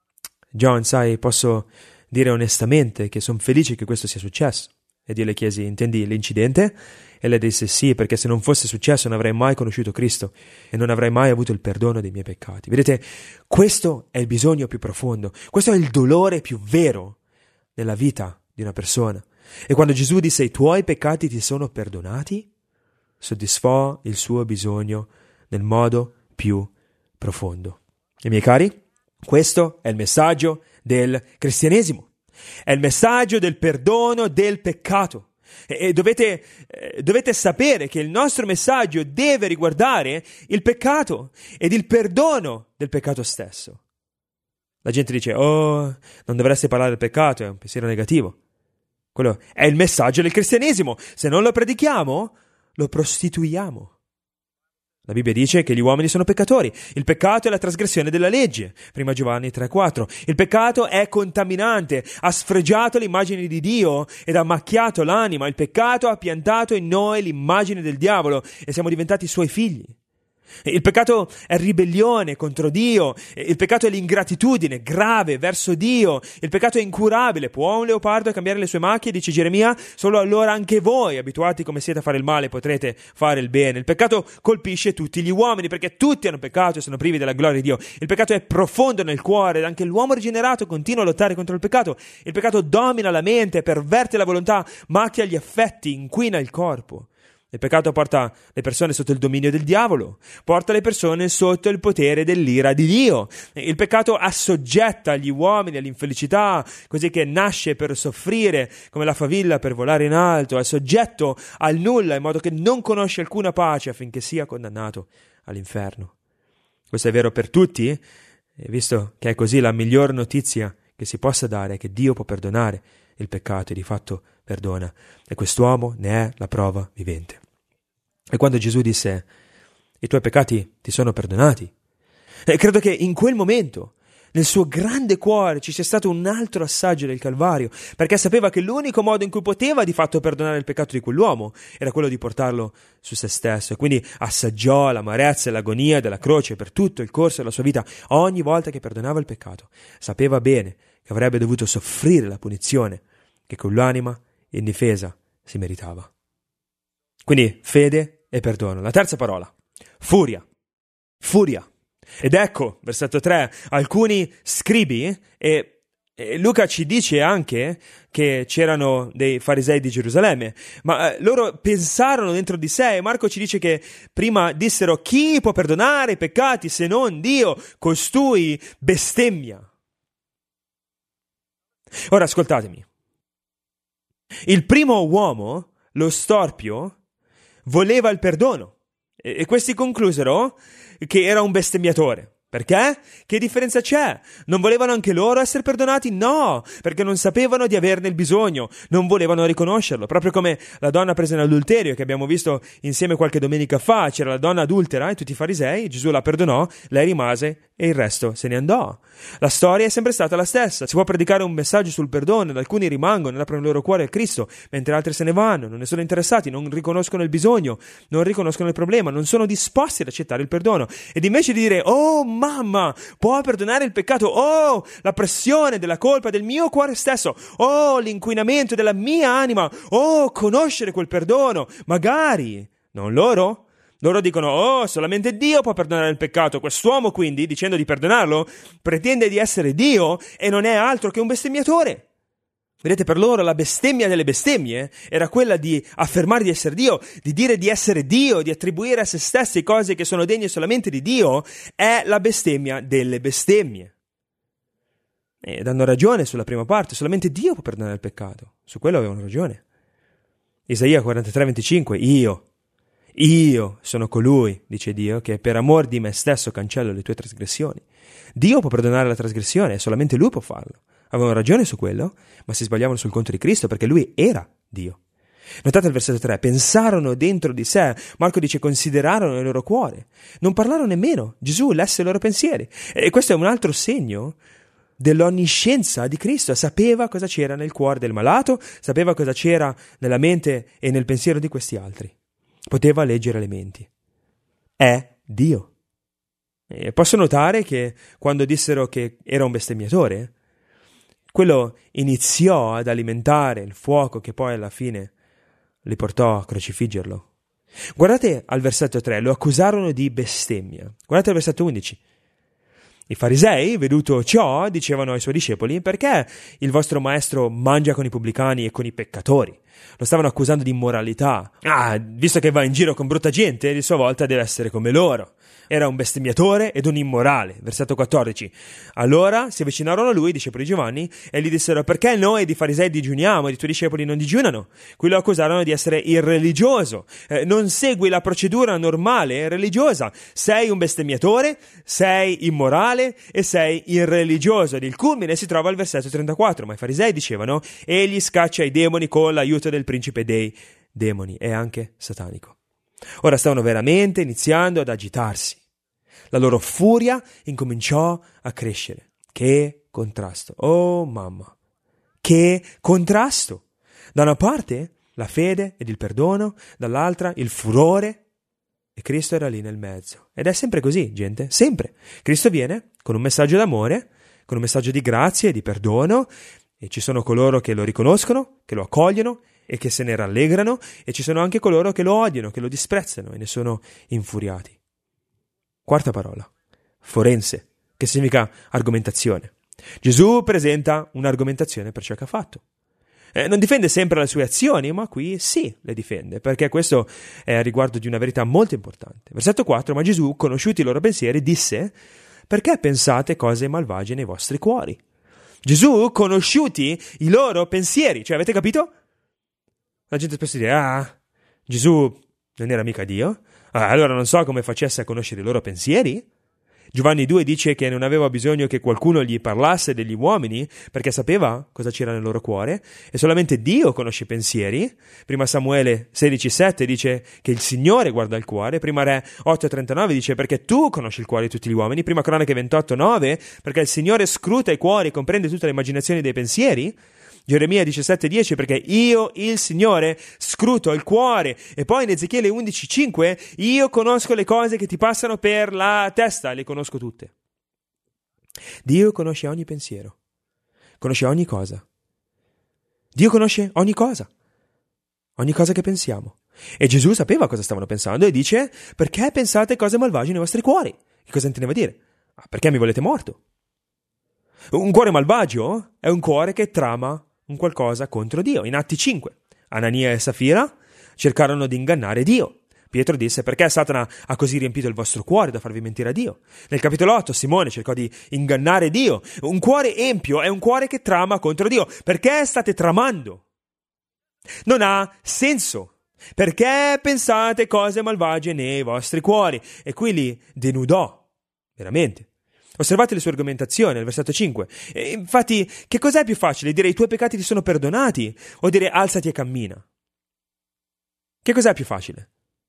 John, sai, posso dire onestamente che sono felice che questo sia successo. Ed io le chiesi: intendi l'incidente? E lei disse: sì, perché se non fosse successo non avrei mai conosciuto Cristo e non avrei mai avuto il perdono dei miei peccati. Vedete, questo è il bisogno più profondo, questo è il dolore più vero nella vita di una persona. E quando Gesù disse: i tuoi peccati ti sono perdonati, soddisfò il suo bisogno nel modo più profondo. E miei cari, questo è il messaggio del cristianesimo. È il messaggio del perdono del peccato. E dovete, eh, dovete sapere che il nostro messaggio deve riguardare il peccato ed il perdono del peccato stesso. La gente dice: oh, non dovreste parlare del peccato, è un pensiero negativo. Quello è il messaggio del cristianesimo. Se non lo predichiamo, lo prostituiamo. La Bibbia dice che gli uomini sono peccatori. Il peccato è la trasgressione della legge. Prima Giovanni tre quattro. Il peccato è contaminante, ha sfregiato l'immagine di Dio ed ha macchiato l'anima. Il peccato ha piantato in noi l'immagine del diavolo e siamo diventati suoi figli. Il peccato è ribellione contro Dio, il peccato è l'ingratitudine grave verso Dio, il peccato è incurabile. Può un leopardo cambiare le sue macchie? Dice Geremia. Solo allora anche voi, abituati come siete a fare il male, potrete fare il bene. Il peccato colpisce tutti gli uomini perché tutti hanno peccato e sono privi della gloria di Dio. Il peccato è profondo nel cuore ed anche l'uomo rigenerato continua a lottare contro il peccato. Il peccato domina la mente, perverte la volontà, macchia gli affetti, inquina il corpo. Il peccato porta le persone sotto il dominio del diavolo, porta le persone sotto il potere dell'ira di Dio. Il peccato assoggetta gli uomini all'infelicità, così che nasce per soffrire come la favilla per volare in alto, è soggetto al nulla in modo che non conosce alcuna pace affinché sia condannato all'inferno. Questo è vero per tutti, e visto che è così, la miglior notizia che si possa dare è che Dio può perdonare il peccato e di fatto perdona, e quest'uomo ne è la prova vivente. E quando Gesù disse: i tuoi peccati ti sono perdonati, e credo che in quel momento nel suo grande cuore ci sia stato un altro assaggio del Calvario, perché sapeva che l'unico modo in cui poteva di fatto perdonare il peccato di quell'uomo era quello di portarlo su se stesso, e quindi assaggiò l'amarezza e l'agonia della croce per tutto il corso della sua vita. Ogni volta che perdonava il peccato, sapeva bene che avrebbe dovuto soffrire la punizione che quell'anima indifesa si meritava. Quindi fede e perdono. La terza parola, furia. Furia. Ed ecco, versetto tre, alcuni scribi, e, e Luca ci dice anche che c'erano dei farisei di Gerusalemme, ma eh, loro pensarono dentro di sé, e Marco ci dice che prima dissero: chi può perdonare i peccati se non Dio? Costui bestemmia. Ora ascoltatemi. Il primo uomo, lo storpio, voleva il perdono, e, e questi conclusero che era un bestemmiatore. Perché? Che differenza c'è? Non volevano anche loro essere perdonati? No, perché non sapevano di averne il bisogno, non volevano riconoscerlo, proprio come la donna presa in adulterio che abbiamo visto insieme qualche domenica fa. C'era la donna adultera e tutti i farisei, Gesù la perdonò, lei rimase e il resto se ne andò. La storia è sempre stata la stessa. Si può predicare un messaggio sul perdono ed alcuni rimangono, aprono il loro cuore a Cristo, mentre altri se ne vanno, non ne sono interessati, non riconoscono il bisogno, non riconoscono il problema, non sono disposti ad accettare il perdono. Ed invece di dire: oh mamma, può perdonare il peccato, oh la pressione della colpa del mio cuore stesso, oh l'inquinamento della mia anima, oh conoscere quel perdono, magari, non loro? Loro dicono: oh, solamente Dio può perdonare il peccato. Quest'uomo quindi, dicendo di perdonarlo, pretende di essere Dio e non è altro che un bestemmiatore. Vedete, per loro la bestemmia delle bestemmie era quella di affermare di essere Dio, di dire di essere Dio, di attribuire a se stessi cose che sono degne solamente di Dio. È la bestemmia delle bestemmie. Ed hanno ragione sulla prima parte, solamente Dio può perdonare il peccato. Su quello avevano ragione. Isaia quarantatré venticinque, io, io sono colui, dice Dio, che per amor di me stesso cancello le tue trasgressioni. Dio può perdonare la trasgressione, solamente Lui può farlo. Avevano ragione su quello, ma si sbagliavano sul conto di Cristo, perché Lui era Dio. Notate il versetto tre, pensarono dentro di sé, Marco dice considerarono il loro cuore, non parlarono nemmeno, Gesù lesse i loro pensieri. E questo è un altro segno dell'onniscienza di Cristo. Sapeva cosa c'era nel cuore del malato, sapeva cosa c'era nella mente e nel pensiero di questi altri. Poteva leggere le menti. È Dio. E posso notare che quando dissero che era un bestemmiatore, quello iniziò ad alimentare il fuoco che poi alla fine li portò a crocifiggerlo. Guardate al versetto tre, lo accusarono di bestemmia. Guardate al versetto undici. I farisei, veduto ciò, dicevano ai suoi discepoli: perché il vostro maestro mangia con i pubblicani e con i peccatori? Lo stavano accusando di immoralità. Ah, visto che va in giro con brutta gente, di sua volta deve essere come loro. Era un bestemmiatore ed un immorale. Versetto quattordici. Allora si avvicinarono a lui, i discepoli di Giovanni, e gli dissero: perché noi di farisei digiuniamo ed i tuoi discepoli non digiunano? Qui lo accusarono di essere irreligioso. Eh, non segui la procedura normale religiosa. Sei un bestemmiatore, sei immorale e sei irreligioso. Ed il culmine si trova al versetto trentaquattro. Ma i farisei dicevano: egli scaccia i demoni con l'aiuto del principe dei demoni. È anche satanico. Ora stavano veramente iniziando ad agitarsi. La loro furia incominciò a crescere. Che contrasto! Oh mamma! Che contrasto! Da una parte la fede ed il perdono, dall'altra il furore, e Cristo era lì nel mezzo. Ed è sempre così, gente, sempre. Cristo viene con un messaggio d'amore, con un messaggio di grazia e di perdono, e ci sono coloro che lo riconoscono, che lo accogliono e che se ne rallegrano, e ci sono anche coloro che lo odiano, che lo disprezzano e ne sono infuriati. Quarta parola, forense, che significa argomentazione. Gesù presenta un'argomentazione per ciò che ha fatto. Eh, non difende sempre le sue azioni, ma qui sì le difende, perché questo è a riguardo di una verità molto importante. Versetto quattro, ma Gesù, conosciuti i loro pensieri, disse: perché pensate cose malvagie nei vostri cuori? Gesù, conosciuti i loro pensieri, cioè avete capito? La gente spesso dice: ah, Gesù non era mica Dio? Ah, allora non so come facesse a conoscere i loro pensieri? Giovanni due dice che non aveva bisogno che qualcuno gli parlasse degli uomini, perché sapeva cosa c'era nel loro cuore, e solamente Dio conosce i pensieri. Prima Samuele sedici sette dice che il Signore guarda il cuore. Prima Re otto trentanove dice perché tu conosci il cuore di tutti gli uomini. Prima Cronache ventotto nove perché il Signore scruta i cuori e comprende tutte le immaginazioni dei pensieri. Geremia diciassette dieci perché io, il Signore, scruto il cuore. E poi in Ezechiele undici cinque io conosco le cose che ti passano per la testa, le conosco tutte. Dio conosce ogni pensiero, conosce ogni cosa. Dio conosce ogni cosa, ogni cosa che pensiamo. E Gesù sapeva cosa stavano pensando e dice: perché pensate cose malvagie nei vostri cuori? Che cosa intendeva dire? Ah, perché mi volete morto? Un cuore malvagio è un cuore che trama un qualcosa contro Dio. In Atti cinque, Anania e Safira cercarono di ingannare Dio. Pietro disse: perché Satana ha così riempito il vostro cuore da farvi mentire a Dio? Nel capitolo otto Simone cercò di ingannare Dio. Un cuore empio è un cuore che trama contro Dio. Perché state tramando? Non ha senso. Perché pensate cose malvagie nei vostri cuori? E qui li denudò, veramente. Osservate le sue argomentazioni, nel versetto cinque. E infatti, che cos'è più facile? Dire i tuoi peccati ti sono perdonati o dire alzati e cammina? Che cos'è più facile?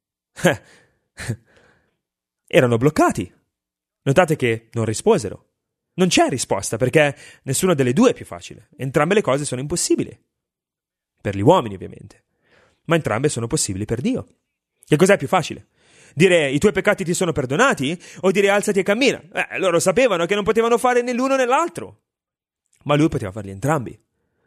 Erano bloccati. Notate che non risposero. Non c'è risposta perché nessuna delle due è più facile. Entrambe le cose sono impossibili. Per gli uomini, ovviamente. Ma entrambe sono possibili per Dio. Che cos'è più facile? Dire i tuoi peccati ti sono perdonati o dire alzati e cammina? Eh, loro sapevano che non potevano fare né l'uno né l'altro. Ma lui poteva farli entrambi.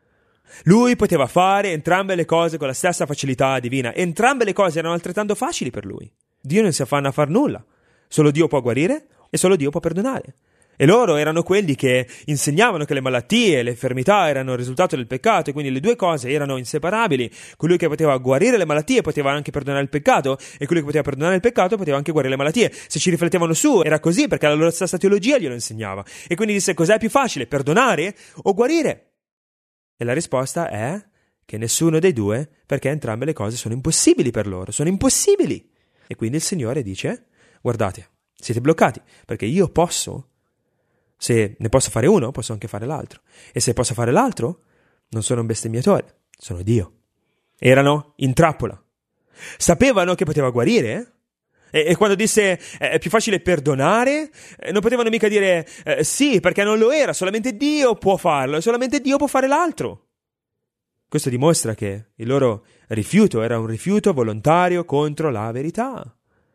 Lui poteva fare entrambe le cose con la stessa facilità divina. Entrambe le cose erano altrettanto facili per lui. Dio non si affanna a far nulla. Solo Dio può guarire e solo Dio può perdonare. E loro erano quelli che insegnavano che le malattie e le infermità erano il risultato del peccato, e quindi le due cose erano inseparabili. Colui che poteva guarire le malattie poteva anche perdonare il peccato, e colui che poteva perdonare il peccato poteva anche guarire le malattie. Se ci riflettevano su, era così, perché la loro stessa teologia glielo insegnava. E quindi disse: cos'è più facile, perdonare o guarire? E la risposta è che nessuno dei due, perché entrambe le cose sono impossibili per loro, sono impossibili. E quindi il Signore dice: guardate, siete bloccati, perché io posso. Se ne posso fare uno, posso anche fare l'altro. E se posso fare l'altro, non sono un bestemmiatore, sono Dio. Erano in trappola. Sapevano che poteva guarire. E, e quando disse eh, è più facile perdonare, eh, non potevano mica dire eh, sì, perché non lo era. Solamente Dio può farlo e solamente Dio può fare l'altro. Questo dimostra che il loro rifiuto era un rifiuto volontario contro la verità.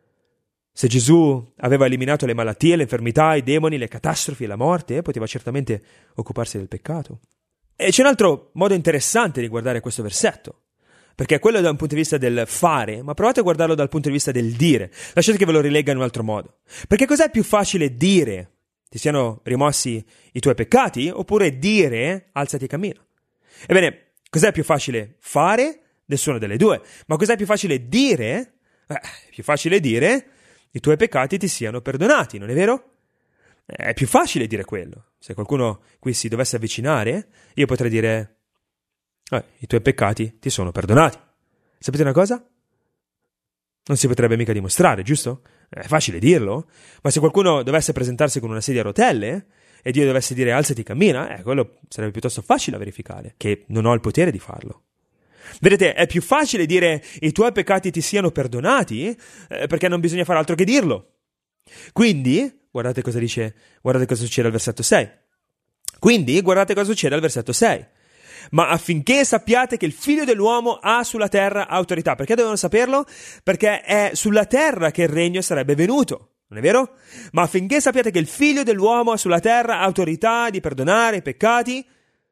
Se Gesù aveva eliminato le malattie, le infermità, i demoni, le catastrofi e la morte, poteva certamente occuparsi del peccato. E c'è un altro modo interessante di guardare questo versetto, perché quello è da un punto di vista del fare, ma provate a guardarlo dal punto di vista del dire. Lasciate che ve lo rilegga in un altro modo. Perché cos'è più facile dire ti siano rimossi i tuoi peccati, oppure dire alzati e cammina? Ebbene, cos'è più facile fare? Nessuna delle due. Ma cos'è più facile dire? Eh, è più facile dire i tuoi peccati ti siano perdonati, non è vero? È più facile dire quello. Se qualcuno qui si dovesse avvicinare, io potrei dire eh, i tuoi peccati ti sono perdonati. Sapete una cosa? Non si potrebbe mica dimostrare, giusto? È facile dirlo, ma se qualcuno dovesse presentarsi con una sedia a rotelle e Dio dovesse dire alzati, cammina, eh, quello sarebbe piuttosto facile da verificare, che non ho il potere di farlo. Vedete, è più facile dire i tuoi peccati ti siano perdonati eh, perché non bisogna fare altro che dirlo. Quindi, guardate cosa dice, guardate cosa succede al versetto sei. Quindi, guardate cosa succede al versetto sei. Ma affinché sappiate che il Figlio dell'uomo ha sulla terra autorità. Perché devono saperlo? Perché è sulla terra che il regno sarebbe venuto. Non è vero? Ma affinché sappiate che il Figlio dell'uomo ha sulla terra autorità di perdonare i peccati,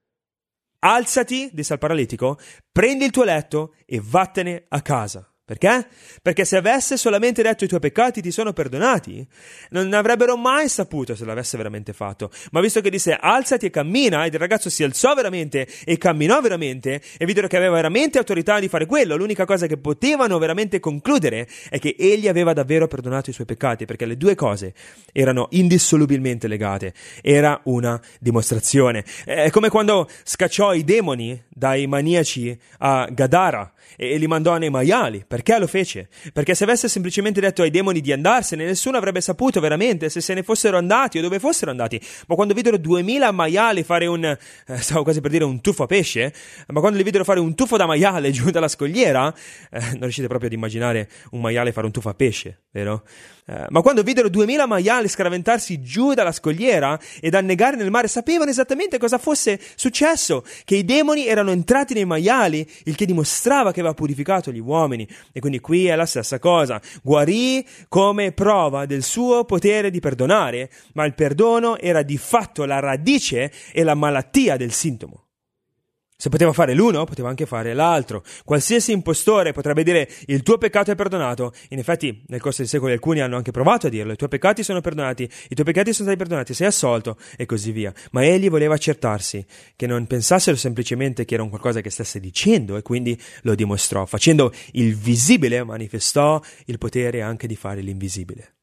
alzati, disse al paralitico, prendi il tuo letto e vattene a casa. Perché? Perché se avesse solamente detto i tuoi peccati ti sono perdonati, non avrebbero mai saputo se l'avesse veramente fatto. Ma visto che disse alzati e cammina, ed il ragazzo si alzò veramente e camminò veramente, e videro che aveva veramente autorità di fare quello, l'unica cosa che potevano veramente concludere è che egli aveva davvero perdonato i suoi peccati, perché le due cose erano indissolubilmente legate. Era una dimostrazione. È come quando scacciò i demoni dai maniaci a Gadara e li mandò nei maiali. Perché lo fece? Perché se avesse semplicemente detto ai demoni di andarsene, nessuno avrebbe saputo veramente se se ne fossero andati o dove fossero andati. Ma quando videro duemila maiali fare un, eh, stavo quasi per dire un tuffo a pesce, ma quando li videro fare un tuffo da maiale giù dalla scogliera, eh, non riuscite proprio ad immaginare un maiale fare un tuffo a pesce, vero? Eh, ma quando videro duemila maiali scaraventarsi giù dalla scogliera ed annegare nel mare, sapevano esattamente cosa fosse successo, che i demoni erano entrati nei maiali, il che dimostrava che aveva purificato gli uomini. E quindi qui è la stessa cosa, guarì come prova del suo potere di perdonare, ma il perdono era di fatto la radice e la malattia del sintomo. Se poteva fare l'uno, poteva anche fare l'altro. Qualsiasi impostore potrebbe dire il tuo peccato è perdonato. In effetti, nel corso dei secoli alcuni hanno anche provato a dirlo. I tuoi peccati sono perdonati, i tuoi peccati sono stati perdonati, sei assolto e così via. Ma egli voleva accertarsi che non pensassero semplicemente che era un qualcosa che stesse dicendo e quindi lo dimostrò. Facendo il visibile manifestò il potere anche di fare l'invisibile.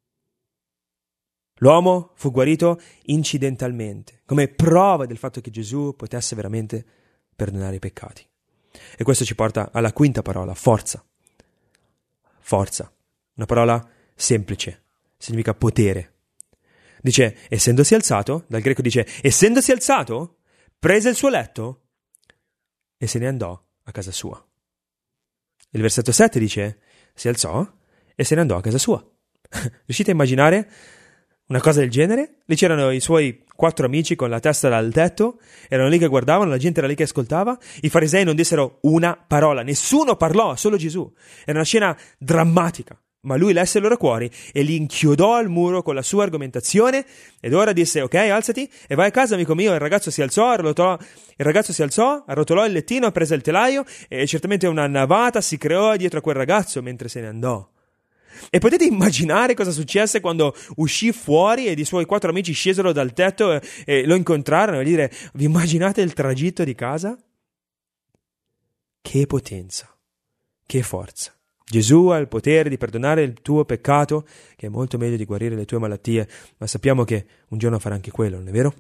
L'uomo fu guarito incidentalmente, come prova del fatto che Gesù potesse veramente perdonare i peccati. E questo ci porta alla quinta parola, forza. Forza, una parola semplice, significa potere. Dice, essendosi alzato, dal greco dice, essendosi alzato, prese il suo letto e se ne andò a casa sua. Il versetto sette dice, si alzò e se ne andò a casa sua. Riuscite a immaginare una cosa del genere? Lì c'erano i suoi quattro amici con la testa dal tetto, erano lì che guardavano, la gente era lì che ascoltava, i farisei non dissero una parola, nessuno parlò, solo Gesù. Era una scena drammatica, ma lui lesse i loro cuori e li inchiodò al muro con la sua argomentazione ed ora disse, ok, alzati e vai a casa, amico mio. Il ragazzo si alzò, arrotolò, il ragazzo si alzò, arrotolò il lettino, prese il telaio e certamente una navata si creò dietro a quel ragazzo mentre se ne andò. E potete immaginare cosa successe quando uscì fuori ed i suoi quattro amici scesero dal tetto e, e lo incontrarono e dire, vi immaginate il tragitto di casa? Che potenza, che forza. Gesù ha il potere di perdonare il tuo peccato, che è molto meglio di guarire le tue malattie, ma sappiamo che un giorno farà anche quello, non è vero?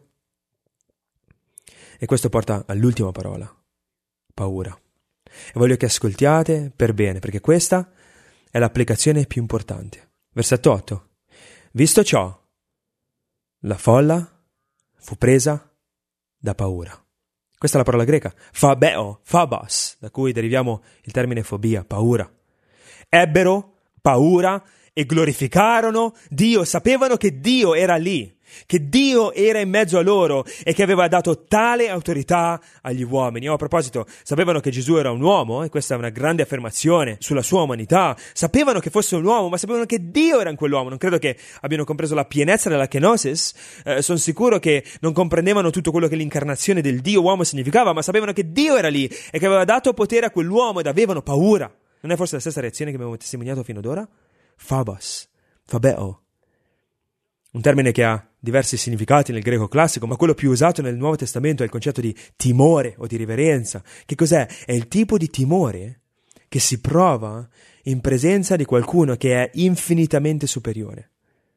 E questo porta all'ultima parola, paura. E voglio che ascoltiate per bene, perché questa è l'applicazione più importante. Versetto otto. Visto ciò, la folla fu presa da paura. Questa è la parola greca, phobeo, phobos, da cui deriviamo il termine fobia, paura. Ebbero paura e glorificarono Dio, sapevano che Dio era lì, che Dio era in mezzo a loro e che aveva dato tale autorità agli uomini. Oh, a proposito, sapevano che Gesù era un uomo, e questa è una grande affermazione sulla sua umanità. Sapevano che fosse un uomo, ma sapevano che Dio era in quell'uomo. Non credo che abbiano compreso la pienezza della kenosis, eh, sono sicuro che non comprendevano tutto quello che l'incarnazione del Dio uomo significava, ma sapevano che Dio era lì e che aveva dato potere a quell'uomo ed avevano paura. Non è forse la stessa reazione che abbiamo testimoniato fino ad ora? Phobos, phobeo. Un termine che ha diversi significati nel greco classico, ma quello più usato nel Nuovo Testamento è il concetto di timore o di riverenza. Che cos'è? È il tipo di timore che si prova in presenza di qualcuno che è infinitamente superiore.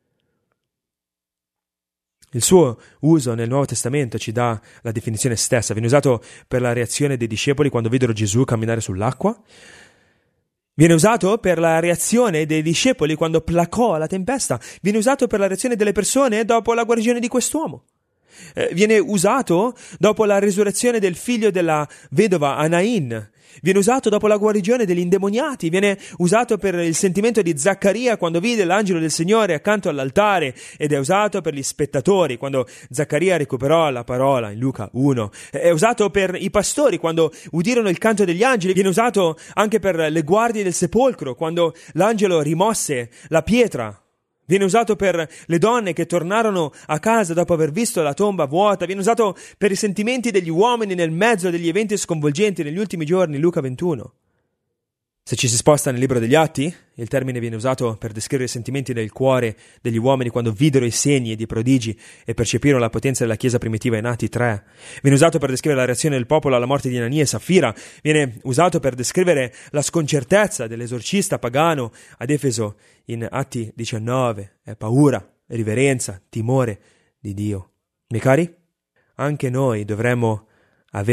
Il suo uso nel Nuovo Testamento ci dà la definizione stessa. Viene usato per la reazione dei discepoli quando videro Gesù camminare sull'acqua. Viene usato per la reazione dei discepoli quando placò la tempesta. Viene usato per la reazione delle persone dopo la guarigione di quest'uomo. Eh, viene usato dopo la risurrezione del figlio della vedova Anain. Viene usato dopo la guarigione degli indemoniati. Viene usato per il sentimento di Zaccaria quando vide l'angelo del Signore accanto all'altare, ed è usato per gli spettatori quando Zaccaria recuperò la parola in Luca uno. È usato per i pastori quando udirono il canto degli angeli. Viene usato anche per le guardie del sepolcro quando l'angelo rimosse la pietra. Viene usato per le donne che tornarono a casa dopo aver visto la tomba vuota. Viene usato per i sentimenti degli uomini nel mezzo degli eventi sconvolgenti negli ultimi giorni, Luca ventuno. Se ci si sposta nel libro degli Atti, il termine viene usato per descrivere i sentimenti del cuore degli uomini quando videro i segni ed i prodigi e percepirono la potenza della Chiesa primitiva in Atti tre. Viene usato per descrivere la reazione del popolo alla morte di Anania e Saffira. Viene usato per descrivere la sconcertezza dell'esorcista pagano ad Efeso in Atti diciannove. È paura, riverenza, timore di Dio. Miei cari, anche noi dovremmo aver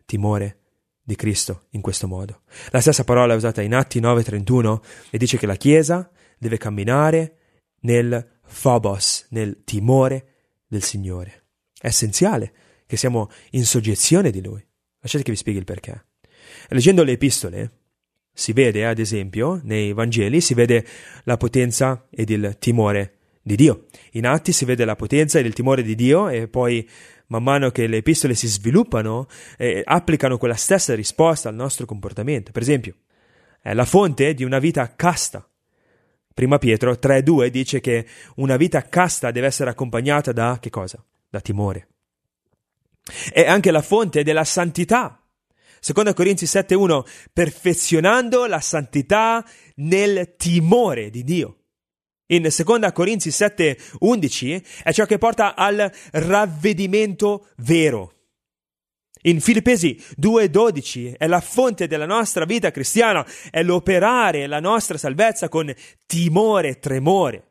timore di Cristo in questo modo. La stessa parola è usata in Atti nove trentuno e dice che la Chiesa deve camminare nel phobos, nel timore del Signore. È essenziale che siamo in soggezione di Lui. Lasciate che vi spieghi il perché. Leggendo le epistole si vede, ad esempio, nei Vangeli si vede la potenza ed il timore di Dio. In Atti si vede la potenza ed il timore di Dio e poi man mano che le epistole si sviluppano eh, applicano quella stessa risposta al nostro comportamento. Per esempio, è la fonte di una vita casta. Prima Pietro tre due dice che una vita casta deve essere accompagnata da che cosa? Da timore. È anche la fonte della santità. Seconda Corinzi sette uno, perfezionando la santità nel timore di Dio. In Seconda Corinzi sette undici è ciò che porta al ravvedimento vero. In Filippesi due dodici è la fonte della nostra vita cristiana, è l'operare la nostra salvezza con timore e tremore.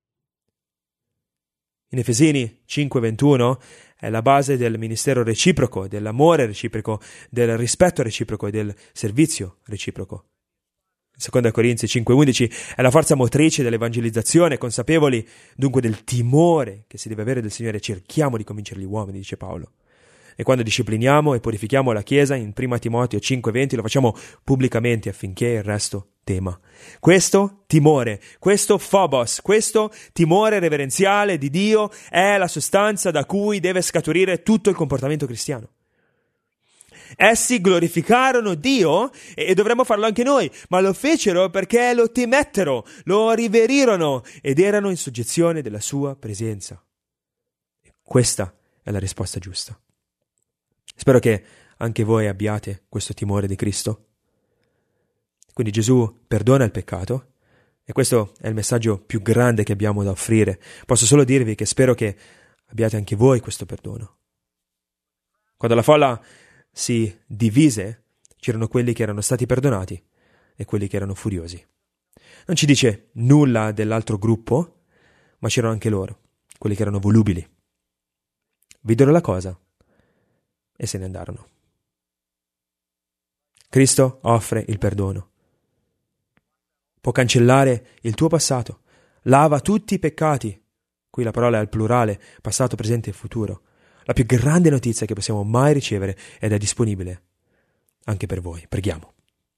In Efesini cinque ventuno è la base del ministero reciproco, dell'amore reciproco, del rispetto reciproco e del servizio reciproco. Seconda Corinzi cinque undici è la forza motrice dell'evangelizzazione, consapevoli dunque del timore che si deve avere del Signore, cerchiamo di convincere gli uomini, dice Paolo. E quando discipliniamo e purifichiamo la Chiesa, in Prima Timoteo cinque venti, lo facciamo pubblicamente affinché il resto tema. Questo timore, questo phobos, questo timore reverenziale di Dio è la sostanza da cui deve scaturire tutto il comportamento cristiano. Essi glorificarono Dio e dovremmo farlo anche noi, ma lo fecero perché lo temettero, lo riverirono ed erano in soggezione della sua presenza. E questa è la risposta giusta. Spero che anche voi abbiate questo timore di Cristo. Quindi Gesù perdona il peccato e questo è il messaggio più grande che abbiamo da offrire. Posso solo dirvi che spero che abbiate anche voi questo perdono. Quando la folla si divise, c'erano quelli che erano stati perdonati e quelli che erano furiosi. Non ci dice nulla dell'altro gruppo, ma c'erano anche loro, quelli che erano volubili. Videro la cosa e se ne andarono. Cristo offre il perdono. Può cancellare il tuo passato, lava tutti i peccati. Qui la parola è al plurale, passato, presente e futuro. La più grande notizia che possiamo mai ricevere ed è disponibile anche per voi. Preghiamo.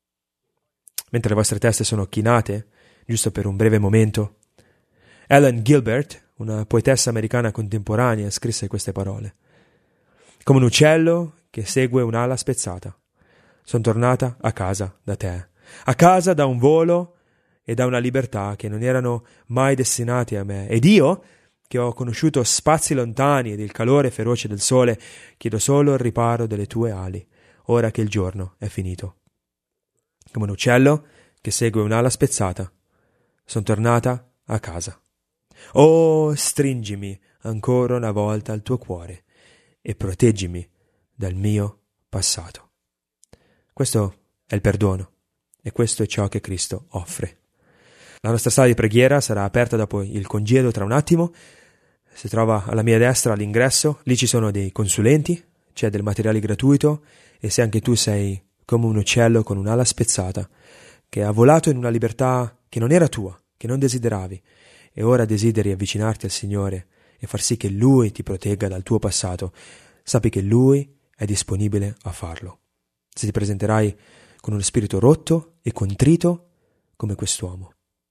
Mentre le vostre teste sono chinate, giusto per un breve momento, Ellen Gilbert, una poetessa americana contemporanea, scrisse queste parole. Come un uccello che segue un'ala spezzata, sono tornata a casa da te, a casa da un volo e da una libertà che non erano mai destinati a me. Ed io, che ho conosciuto spazi lontani ed il calore feroce del sole, chiedo solo il riparo delle tue ali, ora che il giorno è finito. Come un uccello che segue un'ala spezzata, sono tornata a casa. Oh, stringimi ancora una volta al tuo cuore e proteggimi dal mio passato. Questo è il perdono e questo è ciò che Cristo offre. La nostra sala di preghiera sarà aperta dopo il congedo tra un attimo. Si trova alla mia destra all'ingresso, lì ci sono dei consulenti, c'è del materiale gratuito e se anche tu sei come un uccello con un'ala spezzata, che ha volato in una libertà che non era tua, che non desideravi, e ora desideri avvicinarti al Signore e far sì che Lui ti protegga dal tuo passato, sappi che Lui è disponibile a farlo. Se ti presenterai con uno spirito rotto e contrito come quest'uomo,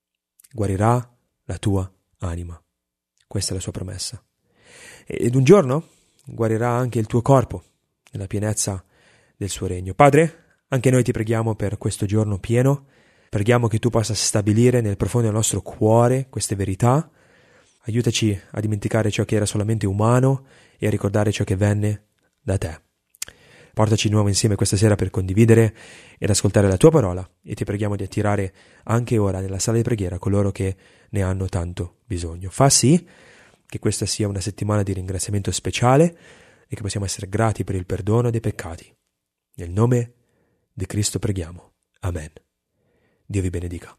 guarirà la tua anima. Questa è la sua promessa. Ed un giorno guarirà anche il tuo corpo nella pienezza del suo regno. Padre, anche noi ti preghiamo per questo giorno pieno. Preghiamo che tu possa stabilire nel profondo del nostro cuore queste verità. Aiutaci a dimenticare ciò che era solamente umano e a ricordare ciò che venne da te. Portaci di nuovo insieme questa sera per condividere ed ascoltare la tua parola e ti preghiamo di attirare anche ora nella sala di preghiera coloro che ne hanno tanto bisogno. Fa sì che questa sia una settimana di ringraziamento speciale e che possiamo essere grati per il perdono dei peccati. Nel nome di Cristo preghiamo. Amen. Dio vi benedica.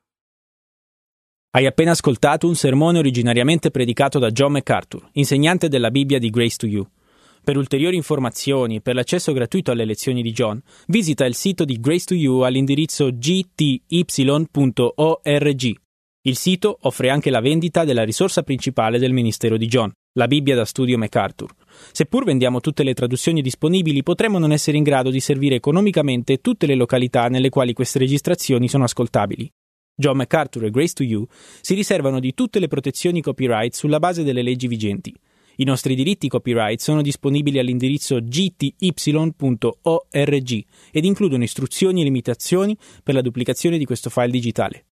Hai appena ascoltato un sermone originariamente predicato da John MacArthur, insegnante della Bibbia di Grace to You. Per ulteriori informazioni e per l'accesso gratuito alle lezioni di John, visita il sito di Grace to You all'indirizzo g t y punto org. Il sito offre anche la vendita della risorsa principale del ministero di John, la Bibbia da studio MacArthur. Seppur vendiamo tutte le traduzioni disponibili, potremmo non essere in grado di servire economicamente tutte le località nelle quali queste registrazioni sono ascoltabili. John MacArthur e Grace to You si riservano di tutte le protezioni copyright sulla base delle leggi vigenti. I nostri diritti copyright sono disponibili all'indirizzo g t y punto org ed includono istruzioni e limitazioni per la duplicazione di questo file digitale.